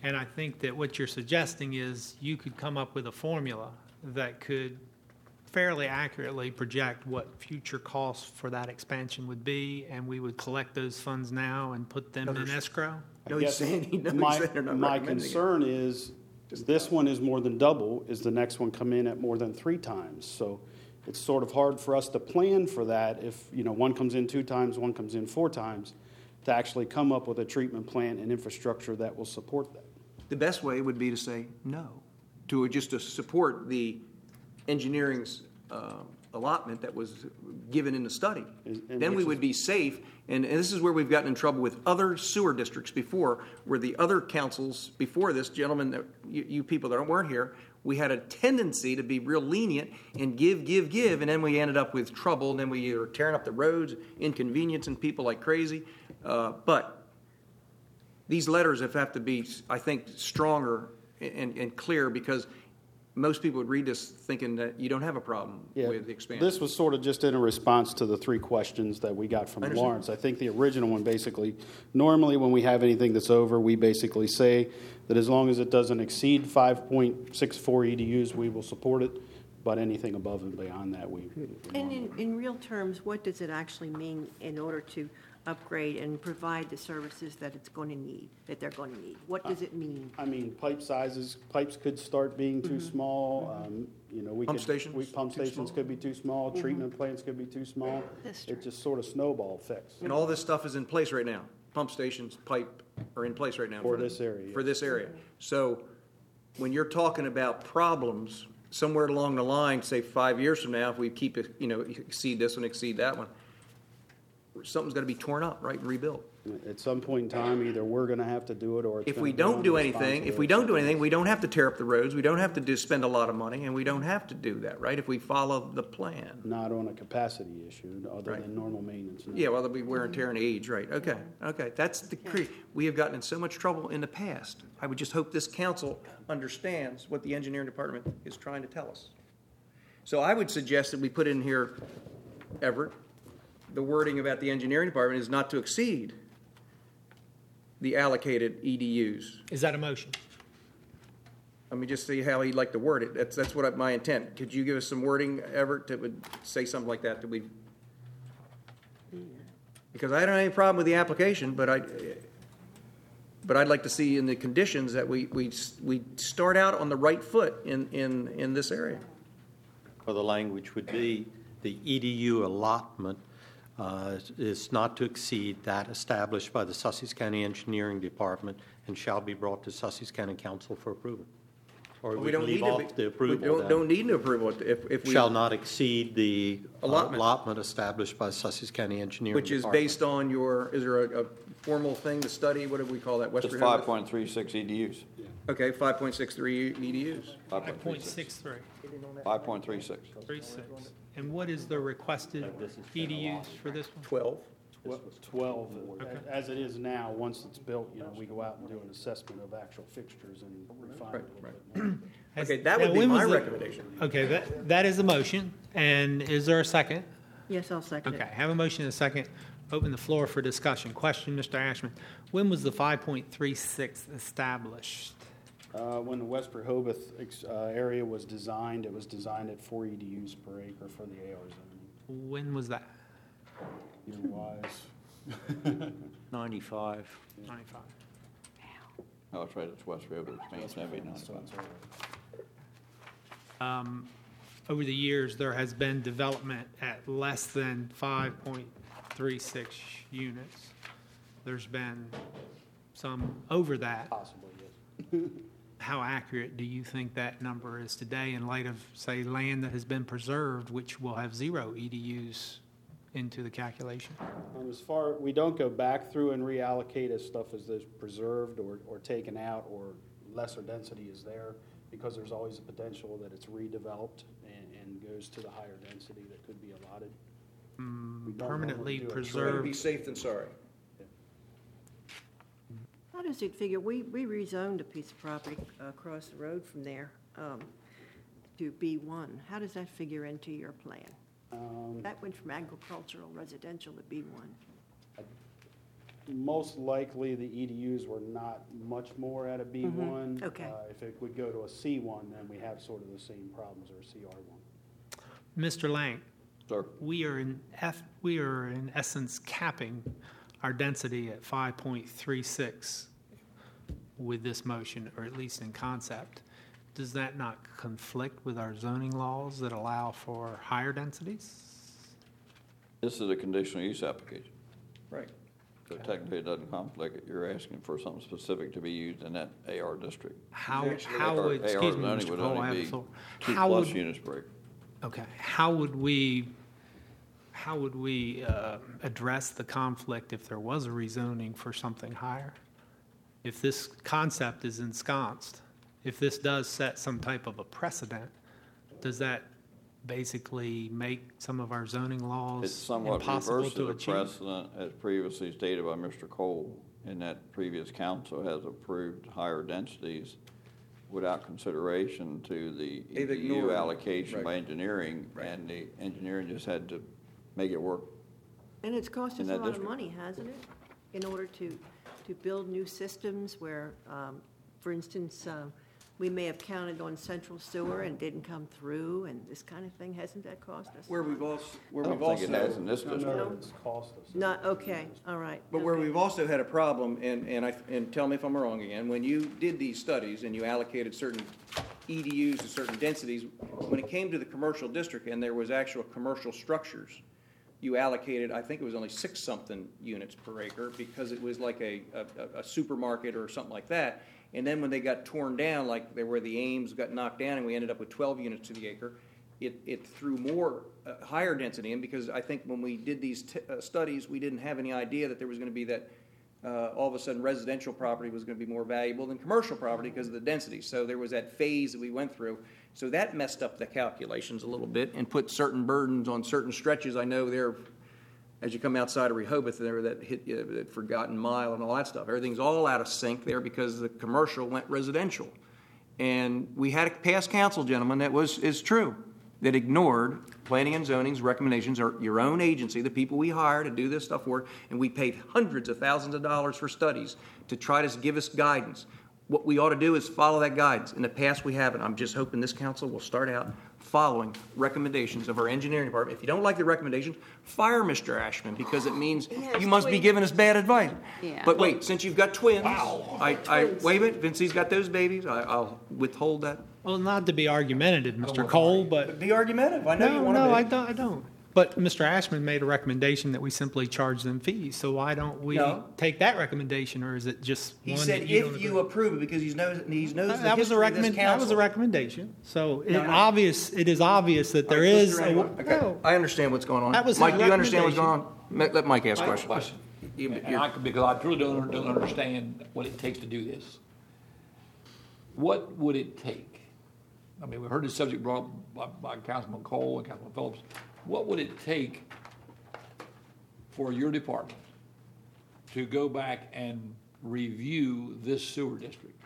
And I think that what you're suggesting is you could come up with a formula that could fairly accurately project what future costs for that expansion would be, and we would collect those funds now and put them in escrow? No, he's saying, he's My saying they're not my recommending it. concern is, this one is more than double, is the next one come in at more than 3 times? So it's sort of hard for us to plan for that if, one comes in 2 times, one comes in 4 times, to actually come up with a treatment plant and infrastructure that will support that. The best way would be to say no, just to support the engineering's allotment that was given in the study. And Then which we is- would be safe, and this is where we've gotten in trouble with other sewer districts before, where the other councils before this, gentlemen, that you people that weren't here, we had a tendency to be real lenient and give, and then we ended up with trouble, and then we were tearing up the roads, inconveniencing people like crazy. But these letters have to be, I think, stronger and clear, because most people would read this thinking that you don't have a problem with the expansion. This was sort of just in a response to the 3 questions that we got from I understand. Lawrence. I think the original one basically, normally when we have anything that's over, we basically say that as long as it doesn't exceed 5.64 EDUs, we will support it, but anything above and beyond that, we. And in real terms, what does it actually mean in order to upgrade and provide the services that it's going to need, that they're going to need? What does it mean? I mean, pipes could start being too small. We Pump could- stations Pump too stations small? could be too small. Treatment plants could be too small. That's true. It just sort of snowball effects. And all this stuff is in place right now. Pump stations, pipe are in place right now. For this area, For yes. this area. So when you're talking about problems, somewhere along the line, say 5 years from now, if we keep it, exceed this one, exceed that one, something's got to be torn up, right, and rebuilt. At some point in time, either we're going to have to do it or it's If gonna we be don't on do the anything, responsibility. we don't have to tear up the roads, we don't have to spend a lot of money, and we don't have to do that, right, if we follow the plan. Not on a capacity issue, other Right. than normal maintenance. no. Yeah, well, there'll be wear and tear and age, right, okay, that's the we have gotten in so much trouble in the past. I would just hope this council understands what the engineering department is trying to tell us. So I would suggest that we put in here, Everett, the wording about the engineering department is not to exceed the allocated EDUs. Is that a motion? Let me just see how he'd like to word it. That's what my intent. Could you give us some wording, Everett, that would say something like that we? Because I don't have any problem with the application, but I'd like to see in the conditions that we start out on the right foot in this area. Well, the language would be, the EDU allotment is not to exceed that established by the Sussex County Engineering Department and shall be brought to Sussex County Council for approval. Or we don't leave need to off the approval. We then. don't need no approval if we. Shall not exceed the Allotment. allotment established by Sussex County Engineering Which is Department. based on is there a formal thing to study? What do we call that? West It's Rehoboth? 5.36 EDUs. Okay, 5.63 EDUs. 5.63, 5.36. 36. And what is the requested EDUs for this one? 12. 12, as it is now, once it's built, we go out and do an assessment of actual fixtures and refine it a little bit more. Okay, that would Now, be when my was the- recommendation. Okay, that is a motion, and is there a second? Yes, I'll second it. Okay, have a motion and a second. Open the floor for discussion. Question, Mr. Ashman. When was the 5.36 established? When the West Rehoboth area was designed, it was designed at 4 EDUs per acre for the AR zoning. When was that? Year-wise. 95. 95. Oh, that's right, it's West Rehoboth expansion, that'd be 95. Over the years, there has been development at less than 5.36 units. There's been some over that. Possibly, yes. How accurate do you think that number is today in light of, say, land that has been preserved, which will have 0 EDUs into the calculation? We don't go back through and reallocate as stuff is preserved or taken out or lesser density is there, because there's always a potential that it's redeveloped and goes to the higher density that could be allotted. We don't Permanently normally do it. Better preserved. be safe than sorry. How does it figure, we rezoned a piece of property across the road from there to B1. How does that figure into your plan? That went from agricultural residential to B1. most likely, the EDUs were not much more at a B1. Okay. If it would go to a C1, then we have sort of the same problems, or a CR1. Mr. Lang, Sir? we are in essence capping our density at 5.36 with this motion, or at least in concept. Does that not conflict with our zoning laws that allow for higher densities? This is a conditional use application. Right. So technically, it doesn't conflict. You're asking for something specific to be used in that AR district. How AR would, excuse me, zoning Mr. would Cole, I only have be the floor. 2+ units per acre. Okay, how would we address the conflict if there was a rezoning for something higher? If this concept is ensconced, if this does set some type of a precedent, does that basically make some of our zoning laws It's somewhat impossible reverses to the achieve? precedent as previously stated by Mr. Cole, in that previous council has approved higher densities without consideration to the They've EDU ignored it. allocation by Right. engineering, Right. and the engineering just had to make it work. And it's cost In us a that lot of district. money, hasn't it? In order to build new systems where, for instance, we may have counted on central sewer and didn't come through, and this kind of thing, hasn't that cost us? Where we've also, I don't think it has in this No, district. no, it's cost us. Not, okay, all right. But where okay. we've also had a problem, and tell me if I'm wrong again, when you did these studies and you allocated certain EDUs to certain densities, when it came to the commercial district and there was actual commercial structures, you allocated, I think it was only 6-something units per acre because it was like a supermarket or something like that. And then when they got torn down, like where the Ames got knocked down and we ended up with 12 units to the acre, it threw more higher density in because I think when we did these studies, we didn't have any idea that there was going to be that all of a sudden residential property was going to be more valuable than commercial property because of the density. So there was that phase that we went through. So that messed up the calculations a little bit and put certain burdens on certain stretches. I know there, as you come outside of Rehoboth, there that hit that Forgotten Mile and all that stuff. Everything's all out of sync there because the commercial went residential. And we had a past council, gentlemen, that is true, that ignored planning and zoning's recommendations, or your own agency, the people we hire to do this stuff for, and we paid hundreds of thousands of dollars for studies to try to give us guidance. What we ought to do is follow that guidance. In the past, we haven't. I'm just hoping this council will start out following recommendations of our engineering department. If you don't like the recommendations, fire Mr. Ashman, because it means has you must be twins. giving us bad advice. Yeah. But wait, since you've got twins, wait a minute, Vincey's got those babies, I'll withhold that. Well, not to be argumentative, Mr. Cole, but Be argumentative, I know you want to be. I don't. But Mr. Ashman made a recommendation that we simply charge them fees, so why don't we No. take that recommendation, or is it just He one said that you don't if you agree? approve it, because he knows the That was a history of this that was a council. recommendation. So No, no. it is obvious that there is. Okay, I understand what's going on. That was his Mike, do you understand what's going recommendation. on? Let Mike ask I a have a question. question, because I truly don't understand what it takes to do this. What would it take? I mean, we heard this subject brought up by Councilman Cole and Councilman Phillips. What would it take for your department to go back and review this sewer district?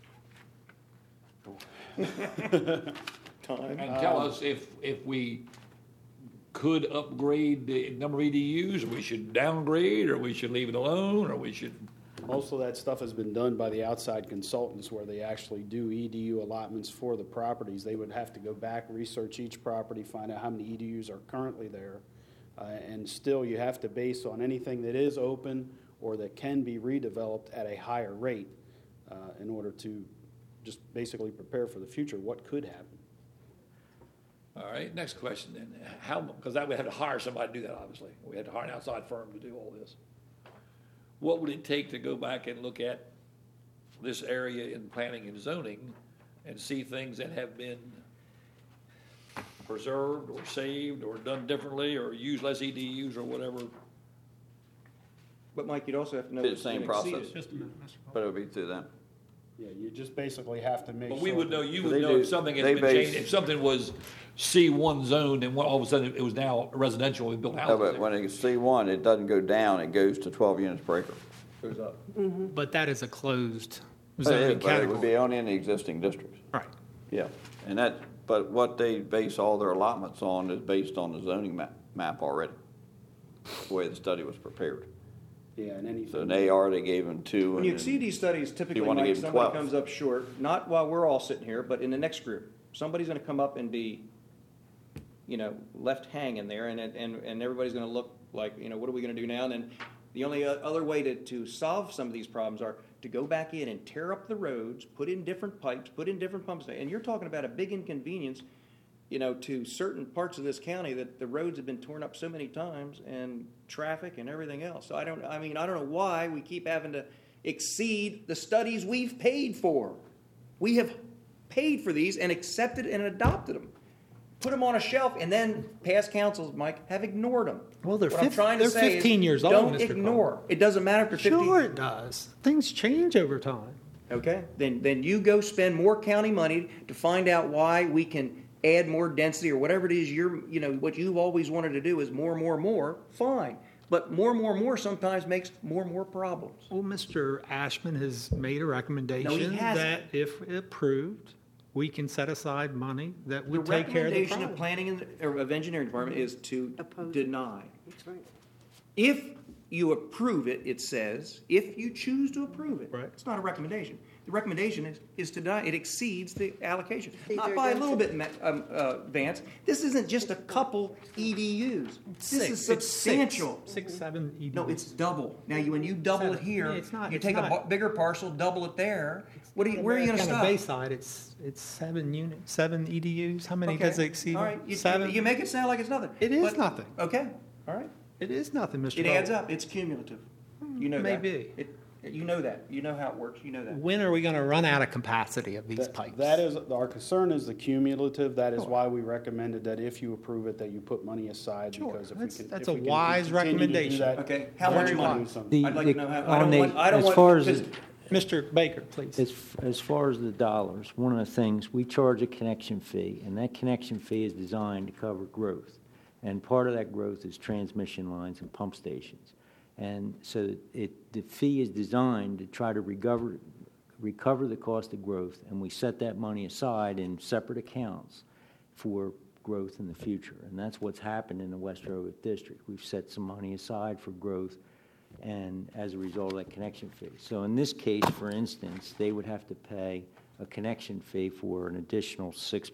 And tell us if we could upgrade the number of EDUs, or we should downgrade, or we should leave it alone, or we should. Most of that stuff has been done by the outside consultants where they actually do EDU allotments for the properties. They would have to go back, research each property, find out how many EDUs are currently there. And still, you have to base on anything that is open or that can be redeveloped at a higher rate in order to just basically prepare for the future, what could happen. All right, next question then. How, because that we had to hire somebody to do that, obviously. We had to hire an outside firm to do all this. What would it take to go back and look at this area in planning and zoning and see things that have been preserved or saved or done differently or used less EDUs or whatever? But Mike, you'd also have to know. Be the it's same been process. exceeded. Just a minute, Mr. Cole. But it would be through them. Yeah, you just basically have to make But sure. we would know, you They would know do- if something has they been base- changed, if something was C1 zoned and all of a sudden it was now residential, we built No, houses but there. when it's C1, it doesn't go down, it goes to 12 units per acre. Goes up. But that is a closed But zoning it would category. be only in the existing districts. Right. Yeah, and that, but what they base all their allotments on is based on the zoning map already, the way the study was prepared. Yeah, and anything. So an AR, they gave him 2. When you and exceed these studies, typically, wanna Mike, give 'em somebody 12. comes up short, not while we're all sitting here, but in the next group. Somebody's gonna come up and be, left hanging there, and everybody's gonna look like, what are we gonna do now? And then the only other way to solve some of these problems are to go back in and tear up the roads, put in different pipes, put in different pumps. And you're talking about a big inconvenience, to certain parts of this county that the roads have been torn up so many times and traffic and everything else. So I don't know why we keep having to exceed the studies we've paid for. We have paid for these and accepted and adopted them. Put them on a shelf, and then past councils, Mike, have ignored them. Well, they're What I'm trying to they're say 15 is, years old, don't Mr. ignore. It doesn't matter if they're 15. Sure it does. Things change over time. Okay, then you go spend more county money to find out why we can add more density or whatever it is what you've always wanted to do is more, fine. But more sometimes makes more problems. Well, Mr. Ashman has made a recommendation hasn't. that if approved, we can set aside money that The would take care of the recommendation of problem. planning or of engineering department is to Oppose. deny. That's right. If you approve it, it says, if you choose to approve it. Right. It's not a recommendation. The recommendation is to deny. It exceeds the allocation. See, Not there- by a there's little bit, Vance. This isn't just a couple EDUs. This is It's substantial. Six, 7 EDUs. No, it's double. Now, when you double it Seven. here, Yeah, it's not- you it's take a not. bigger parcel, double it there. Where are you going to On the stop? Bayside, it's 7 units, 7 EDUs. How many Okay. does it exceed? All right. You 7? You make it sound like it's nothing. It is But- nothing. Okay. All right. It is nothing, Mr. It adds Bowles. up. It's cumulative. You know that. Maybe. You know that. You know how it works. You know that. When are we going to run out of capacity of these pipes? That is, our concern is the cumulative. That is why we recommended that if you approve it, that you put money aside. Sure. Because if That's- we can, that's if a we can wise continue to do recommendation. that, Okay. How then much we can money? do something. I'd like to know how. I on don't the- want. I don't as want. far as because- Mr. Baker, please. As far as the dollars, one of the things, we charge a connection fee, and that connection fee is designed to cover growth. And part of that growth is transmission lines and pump stations. And so the fee is designed to try to recover the cost of growth, and we set that money aside in separate accounts for growth in the future. And that's what's happened in the West Rehoboth District. We've set some money aside for growth, and as a result of that connection fee. So in this case, for instance, they would have to pay a connection fee for an additional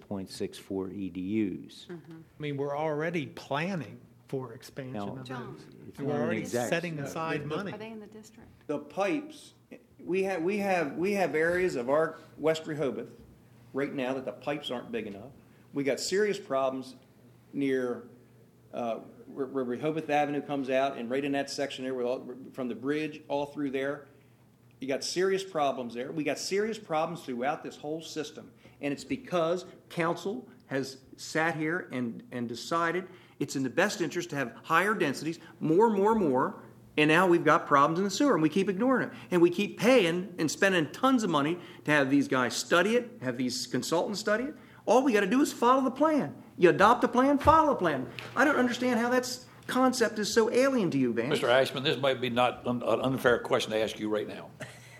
6.64 EDUs. I mean, we're already planning for expansion Now, of John. those. It's And not we're an already exact- setting aside money. Are they in the district? The pipes, we have areas of our West Rehoboth right now that the pipes aren't big enough. We got serious problems near where Rehoboth Avenue comes out, and right in that section there, from the bridge all through there. You got serious problems there. We got serious problems throughout this whole system, and it's because council has sat here and decided it's in the best interest to have higher densities, more, and now we've got problems in the sewer, and we keep ignoring it. And we keep paying and spending tons of money to have these guys study it, have these consultants study it. All we got to do is follow the plan. You adopt a plan, follow a plan. I don't understand how that concept is so alien to you, Vance. Mr. Ashman, this might be not an unfair question to ask you right now.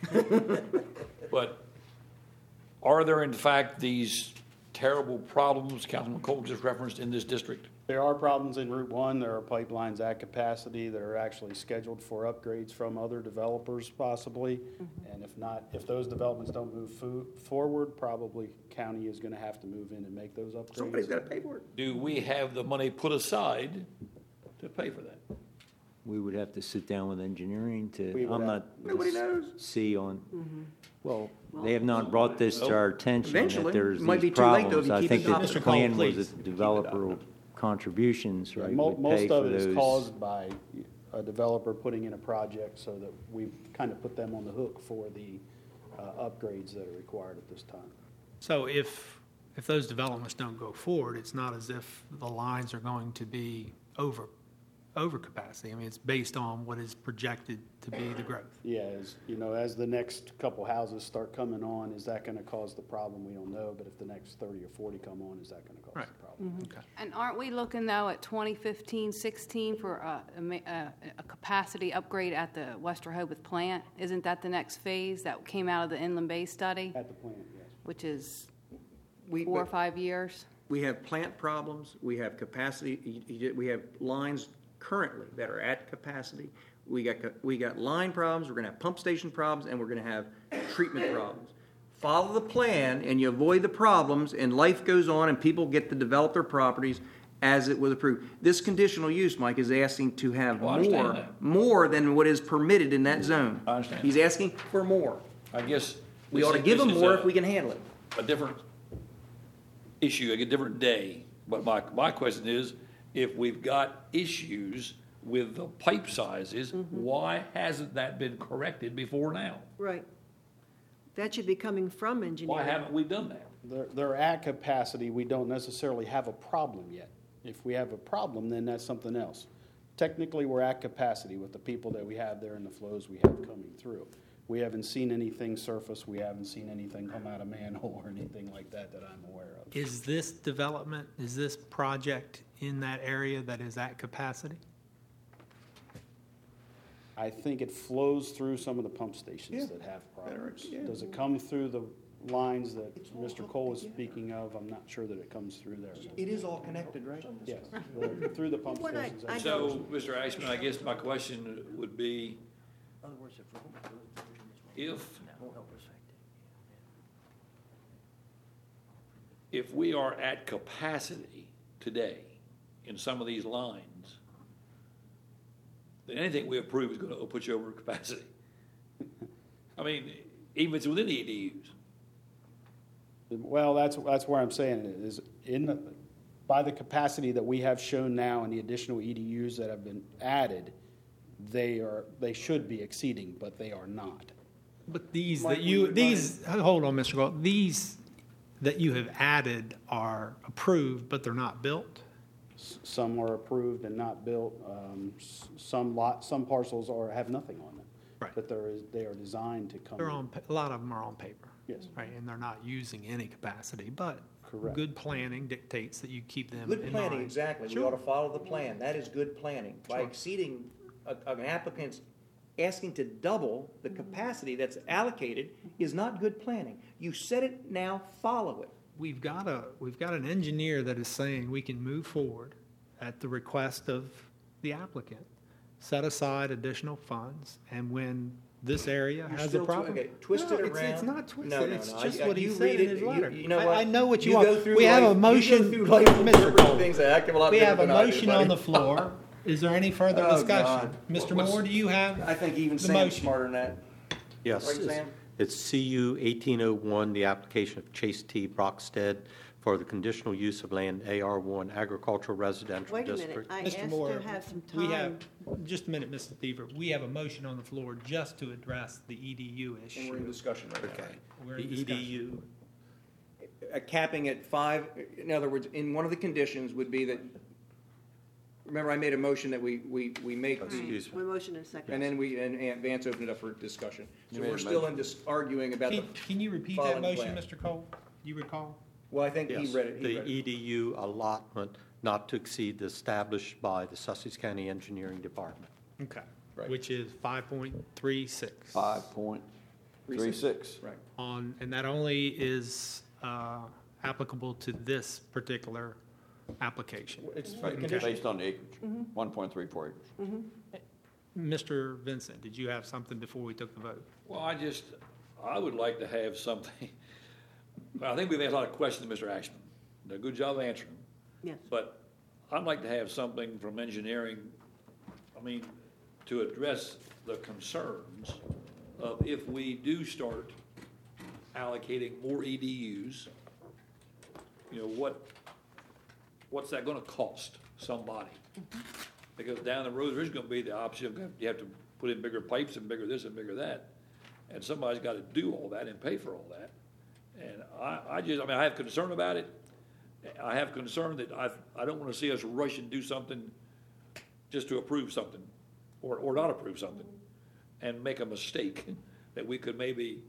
But are there in fact these terrible problems Councilman Cole just referenced in this district? There are problems in Route 1. There are pipelines at capacity that are actually scheduled for upgrades from other developers possibly. And if those developments don't move forward, probably county is going to have to move in and make those upgrades. Somebody's got to pay for it. Do we have the money put aside to pay for that? We would have to sit down with engineering We to, would I'm have- not. Nobody knows. See on, well, they have not brought this to our attention Eventually. that there's It might these be too late, though, if problems. you I keep think it that up. the Mr. Cole, plan was please. that developer contributions, right, would pay Most for of it is those. caused by a developer putting in a project so that we kind of put them on the hook for the upgrades that are required at this time. So if those developments don't go forward, it's not as if the lines are going to be over capacity. I mean, it's based on what is projected to be the growth. Yeah, as the next couple houses start coming on, is that going to cause the problem? We don't know, but if the next 30 or 40 come on, is that going to cause Right. the problem? Okay. And aren't we looking, though, at 2015-16 for a capacity upgrade at the West Rehoboth plant? Isn't that the next phase that came out of the Inland Bay study, At the plant, yes. which is We- 4 or 5 years? We have plant problems, we have capacity, we have lines currently that are at capacity. We got line problems, we're gonna have pump station problems, and we're gonna have treatment problems. Follow the plan and you avoid the problems, and life goes on and people get to develop their properties as it was approved. This conditional use, Mike, is asking to have Well, I understand that. more than what is permitted in that zone. I understand. He's asking for more. I guess. We this ought to is- give this him is more a- if we can handle it. A different issue, a different day. But my question is, if we've got issues with the pipe sizes, why hasn't that been corrected before now? Right. That should be coming from engineering. Why haven't we done that? They're at capacity, we don't necessarily have a problem yet. If we have a problem, then that's something else. Technically, we're at capacity with the people that we have there and the flows we have coming through. We haven't seen anything surface, we haven't seen anything come out of manhole or anything like that that I'm aware of. Is this development, is this project in that area that is at capacity? I think it flows through some of the pump stations that have problems. Does it come through the lines that Mr. Cole is speaking of? I'm not sure that it comes through there. It is all connected, right? Yes, through the pump What stations. I So, Mr. Ashman, I guess my question would be, if we are at capacity today in some of these lines, then anything we approve is going to put you over capacity. I mean, even if it's within the EDUs. Well, that's where I'm saying it is by the capacity that we have shown now and the additional EDUs that have been added, they should be exceeding, but they are not. But these that you, these, hold on, Mr. Gold, these that you have added are approved, but they're not built? Some are approved and not built. Some parcels have nothing on them. Right. But they are designed to come. They're on, a lot of them are on paper. Yes. Right, and they're not using any capacity, but Correct. good planning dictates that you keep them Good in planning, mind. exactly. We Sure. ought to follow the plan. That is good planning. By exceeding an applicant's asking to double the capacity that's allocated is not good planning. You said it, now follow it. We've got an engineer that is saying we can move forward at the request of the applicant, set aside additional funds, and when this area You're has a still problem. Okay, twist it No, around. It's not twisted, No, it's no, just I- what he you said read in it, his you- letter. you know what? I know what you go want. through We have a life- motion. You go through life Mr. interpreting Cole. things a heck of a lot We have a different than I do, motion on buddy. the floor. Is there any further Oh, discussion? God. Mr. What's- Moore, do you have I think even the Sam's motion? smarter than that. Yes. Right, Sam? It's CU 1801, the application of Chase T. Brockstead for the conditional use of land AR1 Agricultural Residential Wait a minute, District. I Mr. asked Moore, to have some we have, time. just a minute, Mr. Thiever. We have a motion on the floor just to address the EDU And issue. we're in discussion right now. Okay. We're The in discussion. EDU, Capping at 5, in other words, in one of the conditions would be that, remember I made a motion that we make the, excuse me. One motion and a second. and then and Vance opened it up for discussion. So You made we're a still motion. arguing about the, Can you repeat following that motion, plan. Mr. Cole? You recall? well, I think he Yes, read it. He the read it. EDU allotment not to exceed the established by the Sussex County Engineering Department. Okay. Right. Which is 5.36. 5.36. Right. And that only is applicable to this particular application. It's Based on the acreage, 1.34 acres. Mr. Vincent, did you have something before we took the vote? well, I would like to have something. I think we've had a lot of questions, Mr. Ashman. Did a good job answering them. Yes. But I'd like to have something from engineering, to address the concerns of if we do start allocating more EDUs, what's that gonna cost somebody? Because down the road, there's gonna be the option of you have to put in bigger pipes and bigger this and bigger that. And somebody's gotta do all that and pay for all that. And I have concern about it. I have concern that I don't wanna see us rush and do something just to approve something, or not approve something, and make a mistake that we could maybe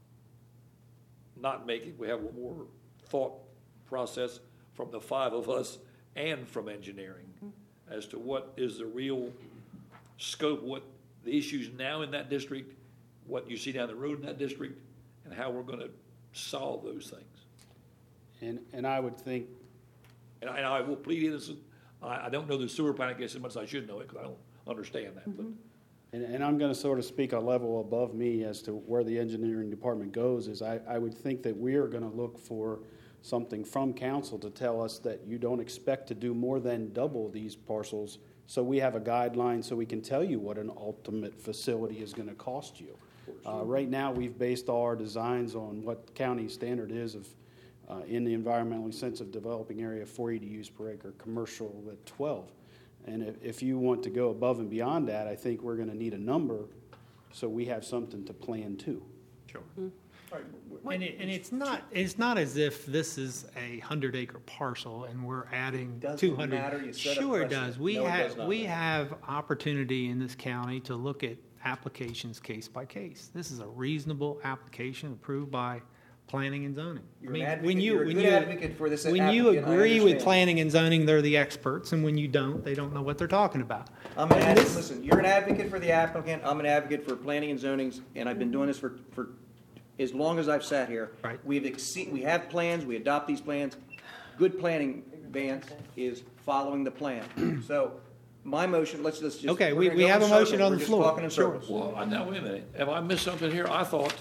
not make it. We have one more thought process from the 5 of us and from engineering as to what is the real scope, what the issues now in that district, what you see down the road in that district, and how we're gonna solve those things. And I would think, And I will plead innocent, I don't know the sewer plant, I guess, as much as I should know it, because I don't understand that, but. And I'm going to sort of speak a level above me as to where the engineering department goes, is I would think that we are going to look for something from council to tell us that you don't expect to do more than double these parcels, so we have a guideline so we can tell you what an ultimate facility is going to cost you. Right now, we've based all our designs on what county standard is of in the environmentally sensitive developing area, 4 EDUs per acre, commercial at 12. And if you want to go above and beyond that, I think we're going to need a number so we have something to plan to. Sure. And it's not as if this is a 100-acre parcel and we're adding Doesn't 200. matter, you set a Sure it precedent. does. We No, it have does not. we have opportunity in this county to look at applications case by case. This is a reasonable application approved by planning and zoning. You're an advocate- you're a good advocate for this when you applicant, I agree with understand. planning and zoning, they're the experts, and when you don't, they don't know what they're talking about. I'm an advocate, listen, you're an advocate for the applicant, I'm an advocate for planning and zonings, and I've been doing this for as long as I've sat here. Right. We have plans, we adopt these plans. Good planning, Vance, is following the plan. So, my motion, let's just. Okay, we're we gonna go have in a motion circles. on We're the just floor. talking in Sure. circles. Well, now, wait a minute. Have I missed something here? I thought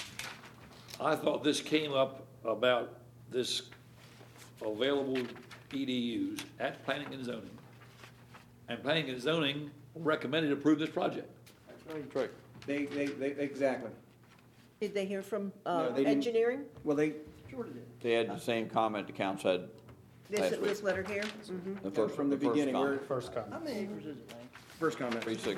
this came up about this available EDUs at planning and zoning. And planning and zoning recommended to approve this project. That's right. They, exactly. Did they hear from No, they didn't. engineering? Well, they, They had the same comment the council had last week. This letter here? The first, from the first beginning, comment. First comment. How many acres is it, Hank? first comment.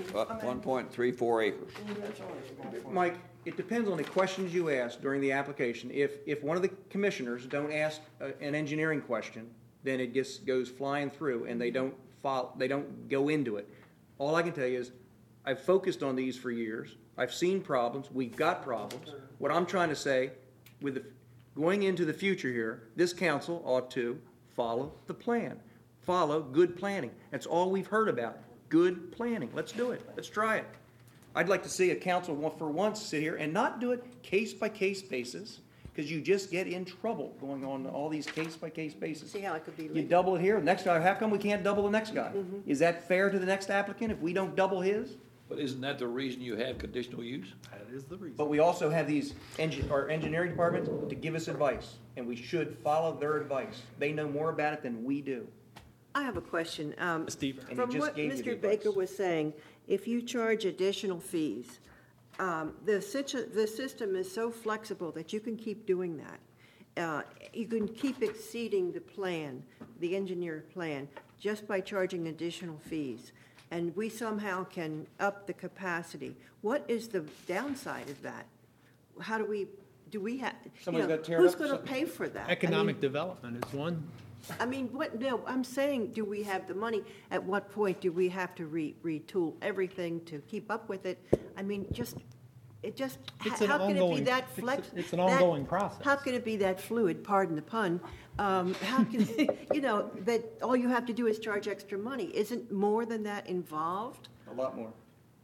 1.34 acres. Mike, it depends on the questions you ask during the application. If one of the commissioners don't ask an engineering question, then it goes flying through and they don't go into it. All I can tell you is, I've focused on these for years. I've seen problems. We've got problems. What I'm trying to say, going into the future here, this council ought to follow the plan. Follow good planning. That's all we've heard about. Good planning. Let's do it. Let's try it. I'd like to see a council for once sit here and not do it case by case basis, because you just get in trouble going on all these case by case basis. See how it could be You linked. double it here, next guy, how come we can't double the next guy? Is that fair to the next applicant if we don't double his? But isn't that the reason you have conditional use? That is the reason. But we also have these our engineering departments to give us advice, and we should follow their advice. They know more about it than we do. I have a question. Steve. And he From just what gave you the Mr. Baker advice. was saying, if you charge additional fees, the system is so flexible that you can keep doing that. You can keep exceeding the plan, the engineered plan, just by charging additional fees. And we somehow can up the capacity. What is the downside of that? How do we have, Somebody's gotta tear it who's up, going to so- pay for that? Economic development is one. I mean, no, I'm saying, do we have the money? At what point do we have to retool everything to keep up with it? I mean, It's an how can it be ongoing- that it's- flex? it's an ongoing process. How can it be that fluid, pardon the pun? How can, that all you have to do is charge extra money? Isn't more than that involved? A lot more.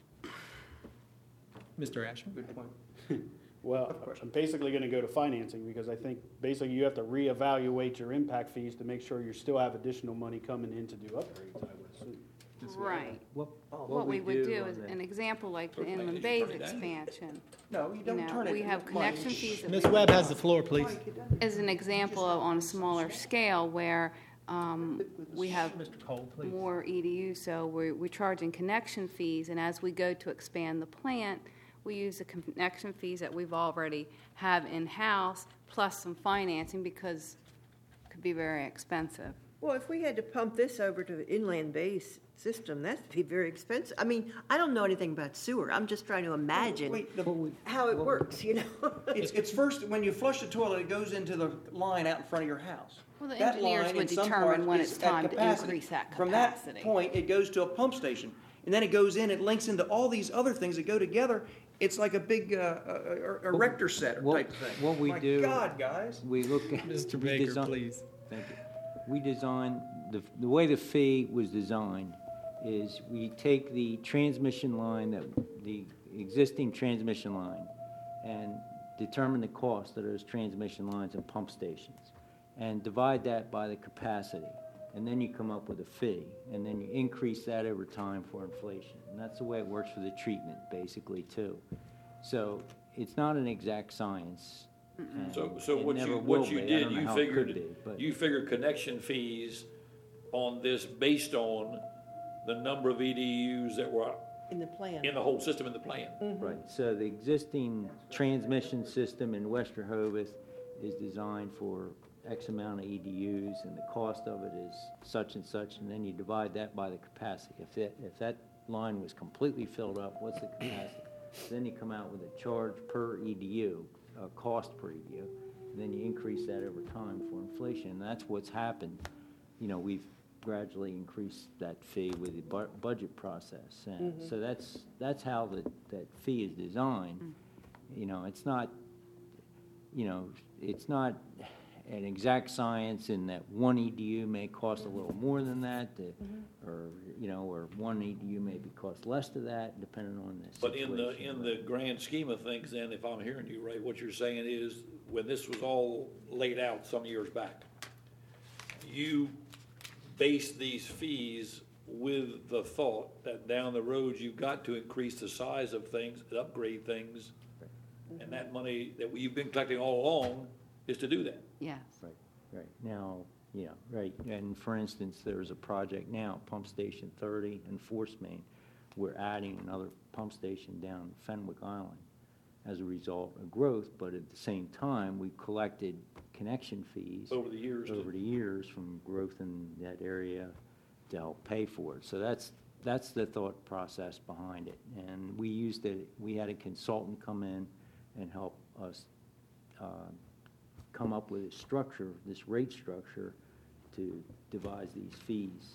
Mr. Ashman? Good point. Well, I'm basically going to go to financing, because I think basically you have to reevaluate your impact fees to make sure you still have additional money coming in to do upgrades, I would assume. Right. What we would do is, an example like the Inland Bays expansion, No, you don't turn it. we have Mike, connection fees that Ms. we Webb has the floor, please. as an example of on a smaller scale where we have Mr. Cole, please. more EDU, so we're charging connection fees, and as we go to expand the plant, we use the connection fees that we've already have in-house, plus some financing, because it could be very expensive. Well, if we had to pump this over to the inland base system, that'd be very expensive. I mean, I don't know anything about sewer. I'm just trying to imagine Wait, how it works, it's first, when you flush the toilet, it goes into the line out in front of your house. Well, the That engineers line would in some determine parts when is it's at time to capacity. increase that From capacity. that point, it goes to a pump station, and then it goes in, it links into all these other things that go together. It's like a big erector set type thing. what we do- My God, guys. We look at. Mr. we Baker, design- please. Thank you. We design, the way the fee was designed is we take the transmission line, the existing transmission line, and determine the cost of those transmission lines and pump stations, and divide that by the capacity. and then you come up with a fee, and then you increase that over time for inflation. And that's the way it works for the treatment, basically, too. So it's not an exact science. and So it what never you, will what you be. I did, don't know you how it could figured, be, but- you figured connection fees on this based on the number of EDUs that were In the plan. in the whole system in the plan. Right, so the existing transmission system in West Rehoboth is designed for X amount of EDUs, and the cost of it is such and such, and then you divide that by the capacity. If that line was completely filled up, what's the capacity? Then you come out with a charge per EDU, a cost per EDU, and then you increase that over time for inflation, and that's what's happened. You know, we've gradually increased that fee with the budget process, and so that's how that fee is designed. You know, it's not an exact science in that one EDU may cost a little more than that, or one EDU maybe cost less to that, depending on the But situation. in the grand scheme of things, then, if I'm hearing you right, what you're saying is, when this was all laid out some years back, you based these fees with the thought that down the road, you've got to increase the size of things, upgrade things, and that money that you've been collecting all along is to do that. Yes. Right, now, right, and for instance, there's a project now, Pump Station 30 and Force Main. We're adding another pump station down Fenwick Island as a result of growth, but at the same time, we collected connection fees Over the years. from growth in that area to help pay for it. So that's the thought process behind it. And we had a consultant come in and help us come up with a structure, this rate structure, to devise these fees.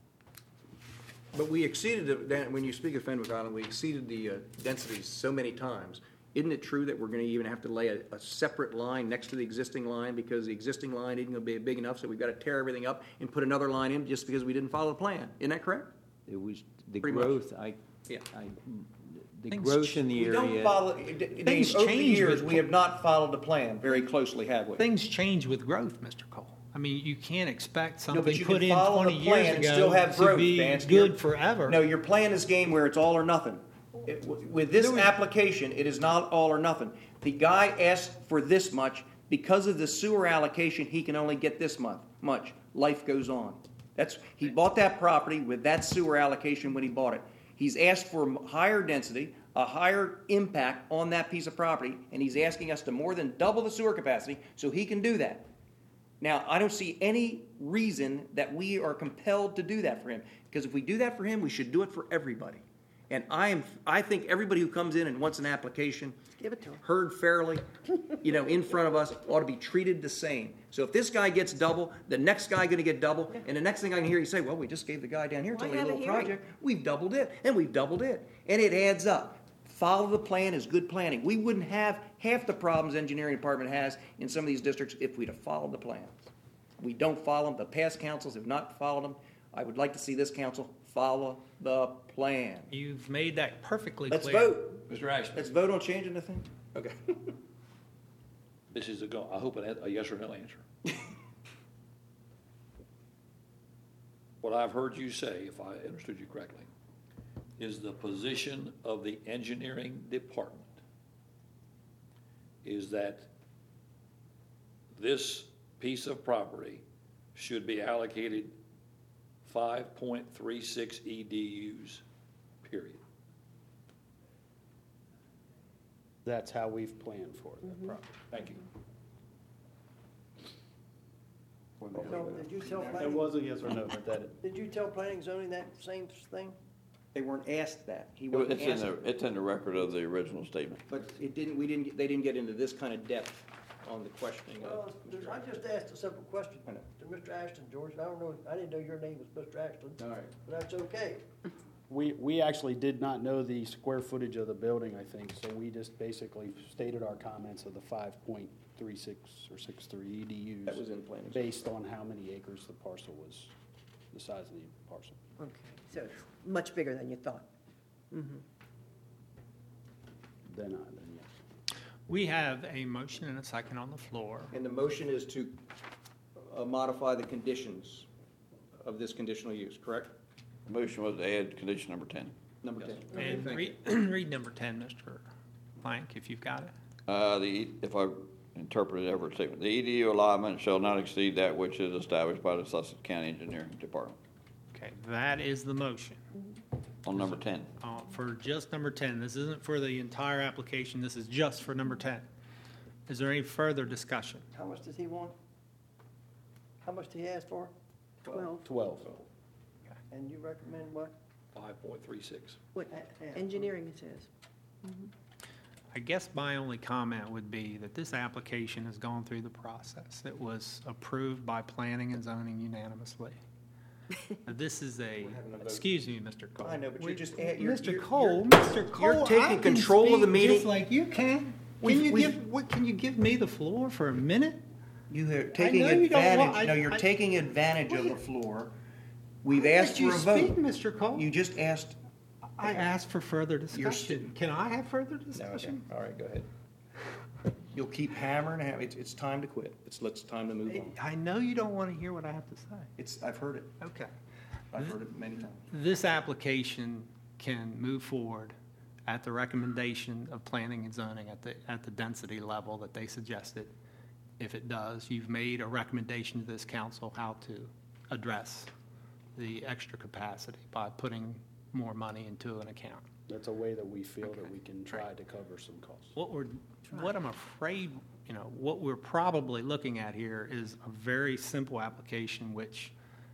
But we exceeded, when you speak of Fenwick Island, we exceeded the densities so many times. Isn't it true that we're going to even have to lay a separate line next to the existing line because the existing line isn't going to be big enough, so we've got to tear everything up and put another line in just because we didn't follow the plan? Isn't that correct? It was the Pretty much. growth, Yeah. the Things growth in the We don't area. follow, Things Dave, over the change years, with- we have not followed the plan very closely, have we? Things change with growth, Mr. Cole. I mean, you can't expect No, something but you put can in follow 20 the years plan and ago still have to growth, be Vance. good You're- forever. No, you're playing this game where it's all or nothing. With this application, it is not all or nothing. The guy asked for this much. Because of the sewer allocation, he can only get this much. Life goes on. He bought that property with that sewer allocation when he bought it. He's asked for higher density, a higher impact on that piece of property, and he's asking us to more than double the sewer capacity so he can do that. Now, I don't see any reason that we are compelled to do that for him, because if we do that for him, we should do it for everybody. And I think everybody who comes in and wants an application, Give it to 'em. heard fairly, in front of us, ought to be treated the same. So if this guy gets double, the next guy going to get double, and the next thing I can hear you say, well, we just gave the guy down here, it's Why only a have a little hearing? project. We've doubled it, and we've doubled it. And it adds up. Follow the plan is good planning. We wouldn't have half the problems the engineering department has in some of these districts if we'd have followed the plans. We don't follow them. The past councils have not followed them. I would like to see this council follow the plan. You've made that perfectly Let's clear. vote. Mr. Ashby, Let's vote on changing the thing. Okay. this is I hope a yes or no answer. What I've heard you say, if I understood you correctly, is the position of the engineering department is that this piece of property should be allocated 5.36 EDUs, period. That's how we've planned for the project. Thank you. No, did you tell It planning, was a yes or no, but that, did you tell planning and zoning that same thing? They weren't asked that. He wasn't asked. It's in the record of the original statement. But they didn't get into this kind of depth on the questioning Well, of. I just asked a simple question I know. to Mr. Ashton, George, and I don't know, I didn't know your name was Mr. Ashton. All right. But that's okay. we actually did not know the square footage of the building, I think, so we just basically stated our comments of the 5.36 or 63 EDUs. That was in planning. Based on how many acres the parcel was, the size of the parcel. Okay, so it's much bigger than you thought. Then yes. We have a motion and a second on the floor. And the motion is to modify the conditions of this conditional use, correct? Motion was to add condition number 10. Number 10. And Thank read, you. read number 10, Mr. Plank, if you've got it. If I interpreted every statement, the EDU allotment shall not exceed that which is established by the Sussex County Engineering Department. Okay, that is the motion. On number 10. For just number 10. This isn't for the entire application, this is just for number 10. Is there any further discussion? How much does he want? How much did he ask for? 12. 12. And you recommend what? 5.36. What engineering it says. I guess my only comment would be that this application has gone through the process. It was approved by planning and zoning unanimously. This is excuse me, Mr. Cole. I know, but you're just you're- Mr. you're- Cole, you're- Mr. Cole, you're taking I can control of the speak meeting. just like you can. Can you give me the floor for a minute? You are taking know you don't advantage- want- no, you're I- taking advantage of the floor. We've I'll asked let you for a speak, vote. Mr. Cole. You just asked. I asked for further You're discussion. Can I have further No, okay. discussion? All right, go ahead. You'll keep hammering, it's time to quit. It's time to move on. I know you don't want to hear what I have to say. I've heard it. Okay. I've heard it many times. This application can move forward at the recommendation of planning and zoning at the density level that they suggested. If it does, you've made a recommendation to this council how to address the extra capacity by putting more money into an account. That's a way that we feel that we can try to cover some costs. What I'm afraid, what we're probably looking at here is a very simple application, which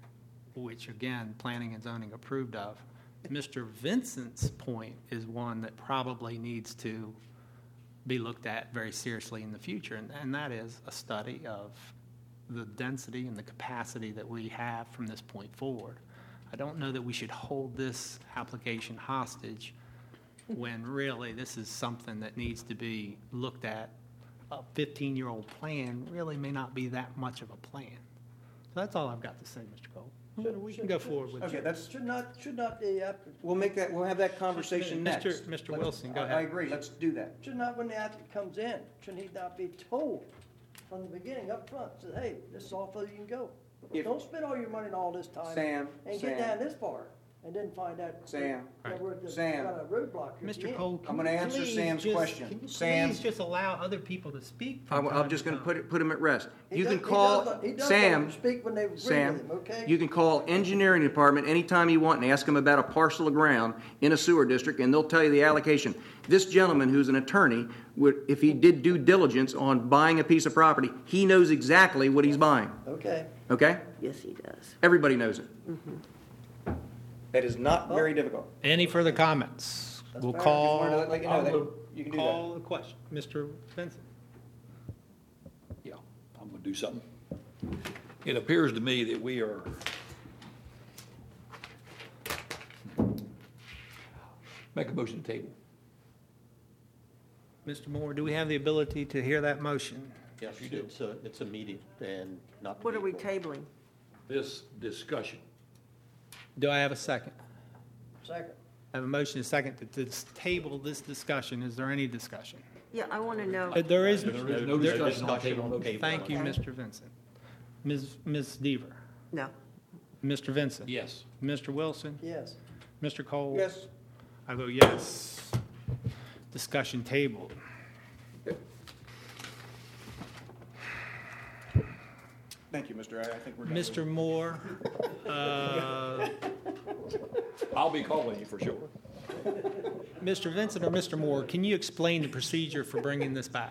again, planning and zoning approved of. Mr. Vincent's point is one that probably needs to be looked at very seriously in the future, and that is a study of the density and the capacity that we have from this point forward. I don't know that we should hold this application hostage when really this is something that needs to be looked at. A 15-year-old plan really may not be that much of a plan. So that's all I've got to say, Mr. Cole. We can go forward with Okay, it. that's, Should not the applicant, we'll have that conversation next. Mr. Wilson, go I ahead. agree, let's do that. should not, when the applicant comes in, should he not be told from the beginning up front, say, hey, this is all for you can go. If- Don't spend all your money and all this time. Sam, And Sam. get down this far, and then find out. Sam, that we're just Sam. got a roadblock here at the Mr. end. Cole, I'm gonna answer Sam's question. Can you Sam. please just allow other people to speak? from I'm time just to gonna time? put him at rest. He You does- can he call, does let Sam, them speak when they agree Sam, with him, okay? you can call engineering department anytime you want and ask them about a parcel of ground in a sewer district, and they'll tell you the allocation. This gentleman, who's an attorney, if he did due diligence on buying a piece of property, he knows exactly what he's buying, Okay. okay? Yes, he does. Everybody knows it. That is not very difficult. Any further comments? We'll fair. call. Just wanted to let you know that I'll you can do Call the question. Mr. Vincent? Yeah, I'm going to do something. It appears to me that we are make a motion to table. Mr. Moore, do we have the ability to hear that motion? Yes, you do. It's immediate and not. What are we debatable. tabling? This discussion. Do I have a second? Second. I have a motion and a second to table this discussion. Is there any discussion? Yeah, I want to know, There is. There is no discussion on table motion. Thank you, Mr. Vincent. Ms. Deaver? no. Mr. Vincent? Yes. Mr. Wilson? Yes. Mr. Cole? Yes. I vote yes. Discussion tabled. Thank you, Mr. I think we're done. Mr. Moore, I'll be calling you for sure. Mr. Vincent or Mr. Moore, can you explain the procedure for bringing this back?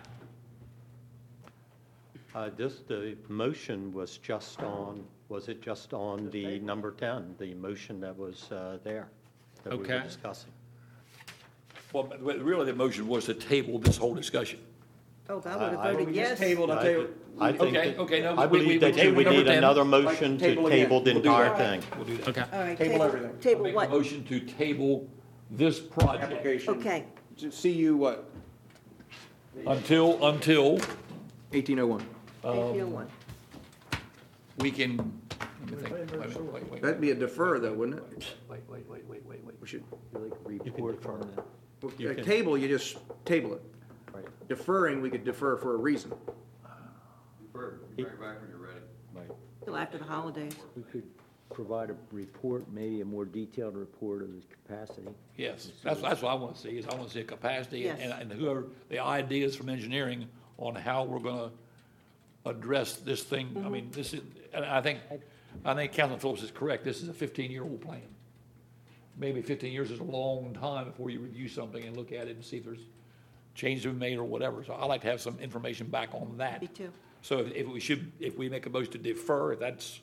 The motion was it just on the number 10, the motion that was there that we were Okay. discussing? Well, but really, the motion was to table this whole discussion. Oh, I would have I- voted We yes. just tabled, I'll tell you. I think Okay, that- okay, no, I we believe that you tabled would number need 10. another motion to Table again. table the We'll do entire that. thing. We'll do that. Okay. All right, Table everything. I'll Table make a what? motion to table this project Application. Okay, To see you, what, until 1801. 1801. we can, let me think, wait. That'd be a defer, though, wouldn't it? Wait. We should, You can defer that. You a can- table, you just table it. Right. Deferring, we could defer for a reason. Bring it back when you're ready. Right. Till after the holidays. provide a report, maybe a more detailed report of the capacity. Yes, that's what I want to see, is I want to see a capacity Yes. and whoever, the ideas from engineering on how we're going to address this thing. I mean, this is, and I think Councilman Phillips is correct. This is a 15-year-old plan. Maybe 15 years is a long time before you review something and look at it and see if there's changes to be made or whatever. So I'd like to have some information back on that. Me too. So if we make a motion to defer, if that's,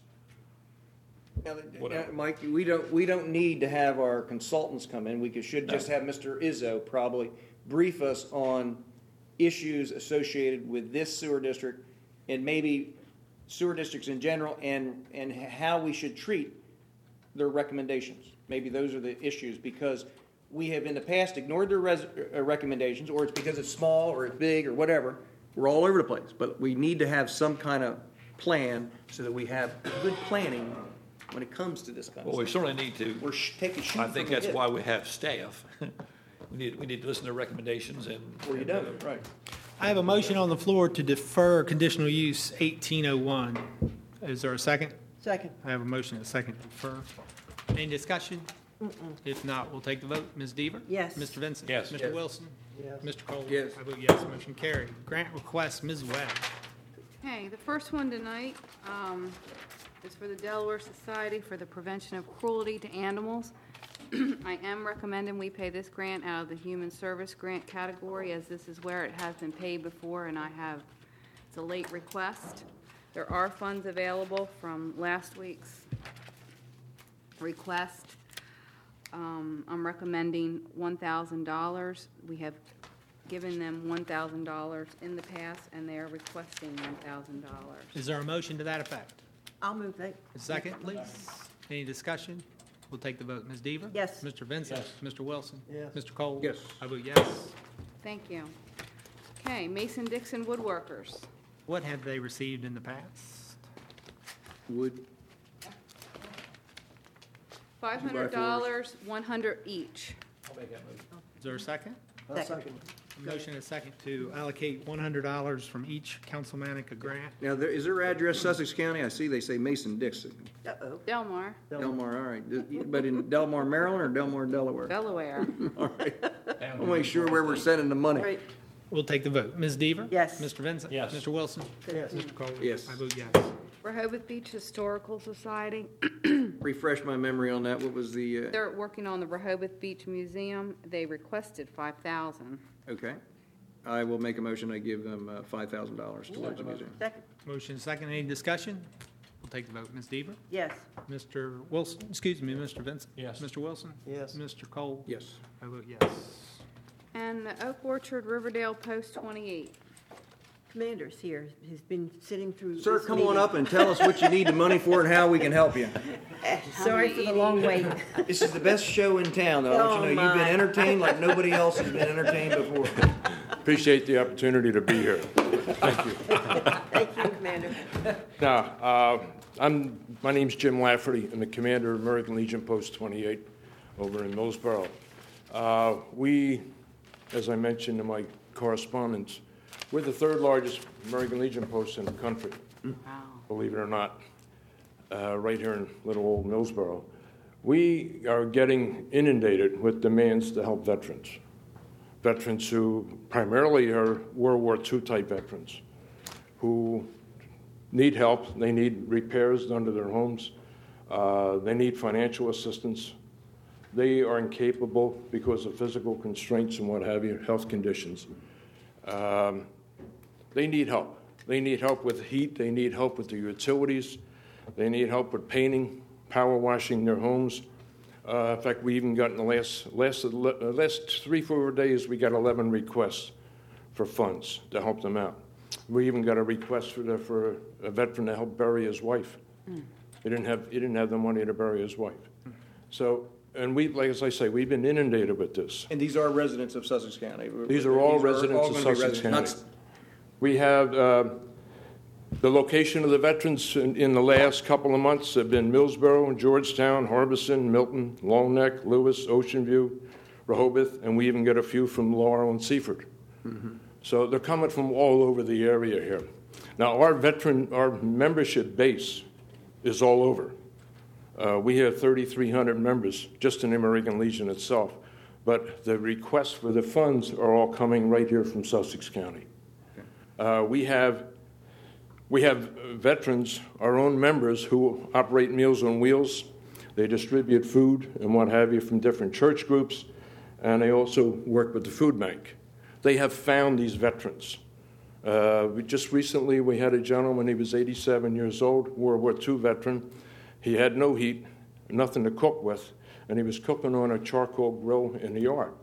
whatever. Mike, we don't need to have our consultants come in. We should just have Mr. Izzo probably brief us on issues associated with this sewer district and maybe sewer districts in general and how we should treat their recommendations. Maybe those are the issues, because we have in the past ignored their recommendations, or it's because it's small or it's big or whatever. We're all over the place, but we need to have some kind of plan so that we have good planning when it comes to this kind of Well, we stuff. certainly need to. We're taking shoot I think from the that's hip. why we have staff. We need to listen to recommendations and. Or you don't, right. I have a motion on the floor to defer conditional use 1801. Is there a second? Second. I have a motion and a second to defer. Any discussion? If not, we'll take the vote. Ms. Deaver? Yes. Mr. Vincent? Yes. Mr. Yes. Wilson? Yes. Mr. Cole? Yes. I vote yes, motion carried. Grant request, Ms. Webb. Okay, the first one tonight is for the Delaware Society for the Prevention of Cruelty to Animals. I am recommending we pay this grant out of the Human Service Grant category, as this is where it has been paid before, and it's a late request. There are funds available from last week's request. I'm recommending $1,000. We have given them $1,000 in the past, and they are requesting $1,000. Is there a motion to that effect? I'll move that. A second, please. Any discussion? We'll take the vote. Ms. Deaver? Yes. Mr. Vincent? Mr. Wilson? Yes. Mr. Cole? Yes. I vote yes. Thank you. Okay, Mason-Dixon Woodworkers. What have they received in the past? Would, $500, 100 each. I'll make that motion. Is there a second? Second. Motion and a second to allocate $100 from each councilmanic a grant. now, is their address Sussex County? I see they say Mason-Dixon. Uh-oh. Delmar, Delmar, all right. But in Delmar, Maryland, or Delmar, Delaware? Delaware. All right. I'll make sure where we're sending the money. Right. We'll take the vote. Ms. Deaver? Yes. Mr. Vincent? Yes. Mr. Wilson? Yes. Mr. Cole? Yes. I vote yes. Rehoboth Beach Historical Society. Refresh my memory on that. What was the, They're working on the Rehoboth Beach Museum. They requested $5,000. okay. I will make a motion. I give them $5,000 towards the museum. Second. Motion second. Any discussion? We'll take the vote. Ms. Deaver? Yes. Mr. Wilson, excuse me, Mr. Vincent? Yes. Mr. Wilson? Yes. Mr. Cole? Yes. I vote yes. And the Oak Orchard Riverdale Post 28. Commander's here. He's been sitting through Sir, this come on meeting. up and tell us what you need the money for and how we can help you. Sorry for the long wait. This is the best show in town, though. I want you to know you've been my. entertained like nobody else has been entertained before. Appreciate the opportunity to be here. Thank you. Thank you, Commander. Now, my name's Jim Lafferty. I'm the commander of American Legion Post 28 over in Millsboro. We, as I mentioned in my correspondence, we're the third largest American Legion post in the country, believe it or not, right here in little old Millsboro. We are getting inundated with demands to help veterans. Veterans who primarily are World War II type veterans who need help. They need repairs done to their homes. They need financial assistance. They are incapable because of physical constraints and what have you, health conditions. They need help. They need help with heat. They need help with the utilities. They need help with painting, power washing their homes. In fact, we even got in the last 3-4 days, we got 11 requests for funds to help them out. We even got a request for a veteran to help bury his wife. He didn't have the money to bury his wife. So, and we, like as I say, we've been inundated with this. And these are residents of Sussex County. These are all residents of gonna be Sussex County. residents, We have the location of the veterans in the last couple of months have been Millsboro, Georgetown, Harbison, Milton, Long Neck, Lewis, Ocean View, Rehoboth, and we even get a few from Laurel and Seaford. So they're coming from all over the area here. Now, our membership base is all over. We have 3,300 members just in the American Legion itself, but the requests for the funds are all coming right here from Sussex County. We have veterans, our own members, who operate Meals on Wheels. They distribute food and what have you from different church groups, and they also work with the food bank. They have found these veterans. Just recently, we had a gentleman, he was 87 years old, World War II veteran. He had no heat, nothing to cook with, and he was cooking on a charcoal grill in the yard.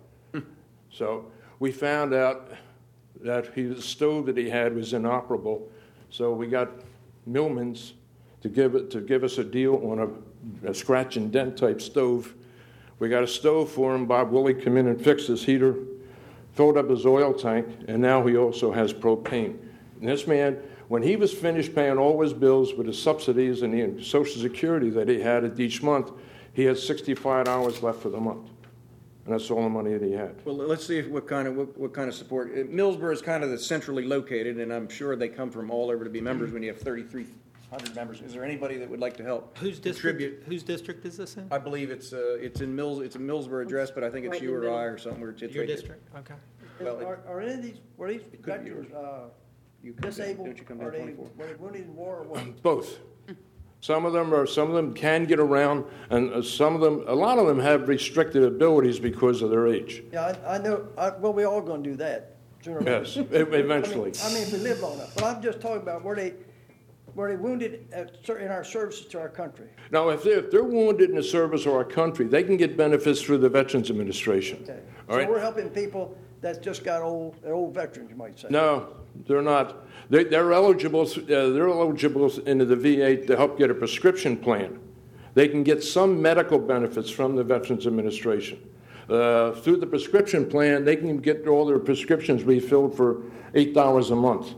So we found out that the stove that he had was inoperable, so we got Millman's to give us a deal on a scratch and dent type stove. We got a stove for him. Bob Willie come in and fixed his heater, filled up his oil tank, and now he also has propane. And this man, when he was finished paying all his bills with his subsidies and the Social Security that he had at each month, he had $65 left for the month. And that's all the money that he had. Well, let's see what kind of support. Millsboro is kind of the centrally located, and I'm sure they come from all over to be members when you have 3,300 members. Is there anybody that would like to help? Whose district is this in? I believe it's a Millsboro address, but I think it's Right in you the or middle. I or something. Where it's Your right there. district? Okay. Well, Are any of these, were these could be veterans, You come down- disabled? don't you come Are down they, 24? were they wounded in war or what? Both. Some of them can get around, and a lot of them have restricted abilities because of their age. Yeah, I know, well, we all gonna do that sooner or later. Yes, eventually. I mean, if we live long enough, but I'm just talking about were they wounded in our services to our country? Now, if they're wounded in the service of our country, they can get benefits through the Veterans Administration. Okay. All So right? we're helping people that's just got they're old veterans, you might say. No, they're not. They're eligible. They're eligible into the VA to help get a prescription plan. They can get some medical benefits from the Veterans Administration. Through the prescription plan, they can get all their prescriptions refilled for $8 a month.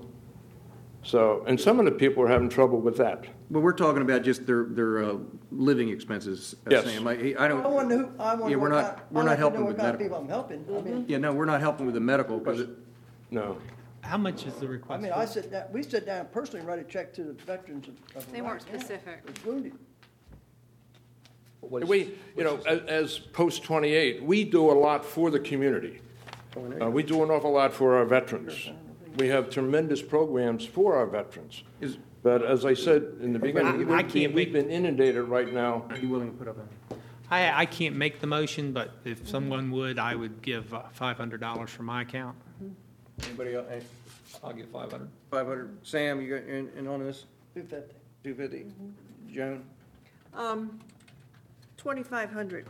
So, and some of the people are having trouble with that. But we're talking about just their living expenses, Yes. Sam. I I don't. want to, Yeah, we're not helping with what kind of medical. people I'm helping. I mean, Yeah, no, we're not helping with the medical because No. How much is the I request? mean, we sit down and personally write a check to the veterans of. They weren't Iraq. Yeah, specific. it's wounded. As Post 28, we do a lot for the community. We do an awful lot for our veterans. We have tremendous programs for our veterans. But as I said in the beginning, we've been inundated right now. Are you willing to put up I can't make the motion, but if someone would, I would give $500 from my account. Anybody else? I'll get 500. 500. Sam, you got in on this? 250. 250. Joan? 2,500.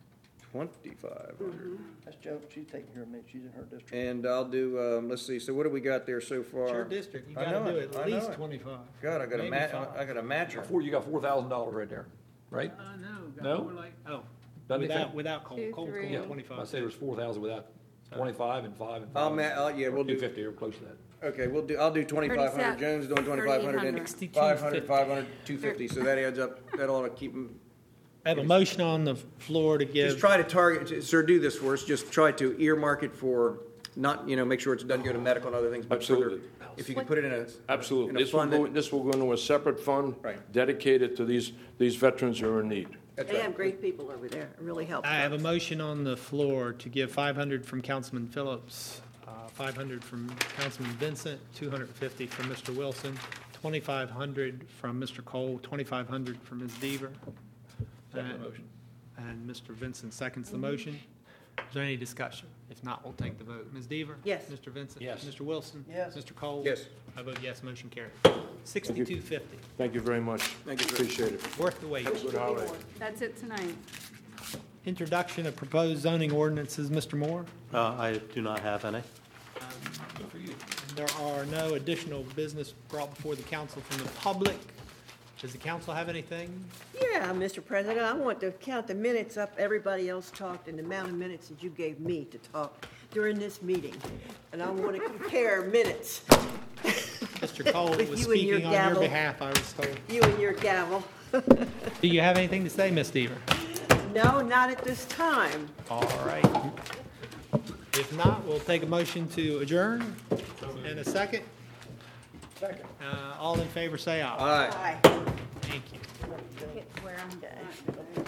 2,500. That's Joe, she's taking care of me, she's in her district. And I'll do. Let's see. So what do we got there so far? It's your district. You I got know to do it. at I know least it. 25. God, I got Maybe five. I got a matcher. You got $4,000 right there, right? No? More like, Doesn't it without, come- without coal. Two, Coal's three. going Yeah, 25. I say there's 4,000 without 25 and 5 and 5. Yeah, we'll do. 250 or close to that. Okay, I'll do 2,500. 37, Jones is doing 2,500 and 3,800. 500, 500, 250. So that adds up. That ought to keep them. I have a motion on the floor to Just give, try to target, sir, do this for us. Just try to earmark it for not, make sure it doesn't go to medical and other things. But Absolutely. if you could put it in a. Absolutely. In a fund that- This will go into a separate fund Right. dedicated to these veterans who are in need. That's They right. have great people over there. It really helps. I have a us. motion on the floor to give 500 from Councilman Phillips, 500 from Councilman Vincent, 250 from Mr. Wilson, 2,500 from Mr. Cole, 2,500 from Ms. Deaver. Second motion. And Mr. Vincent seconds the motion. Is there any discussion? If not, we'll take the vote. Ms. Deaver? Yes. Mr. Vincent? Yes. Mr. Wilson? Yes. Mr. Cole? Yes. I vote yes, motion carried. 6250, Thank you very much. Thank you, sir. Appreciate it. worth the wait. Good holiday. That's it tonight. Introduction of proposed zoning ordinances, Mr. Moore. I do not have any. Good for you. There are no additional business brought before the council from the public. Does the council have anything? Yeah, Mr. President, I want to count the minutes up. Everybody else talked and the amount of minutes that you gave me to talk during this meeting. And I want to compare minutes. Mr. Cole With was you and your speaking on your gavel. behalf, I was told. You and your gavel. Do you have anything to say, Ms. Deaver? No, not at this time. All right. If not, we'll take a motion to adjourn. And a second. Second. All in favor, say aye. All right. Aye. Thank you. hit where I'm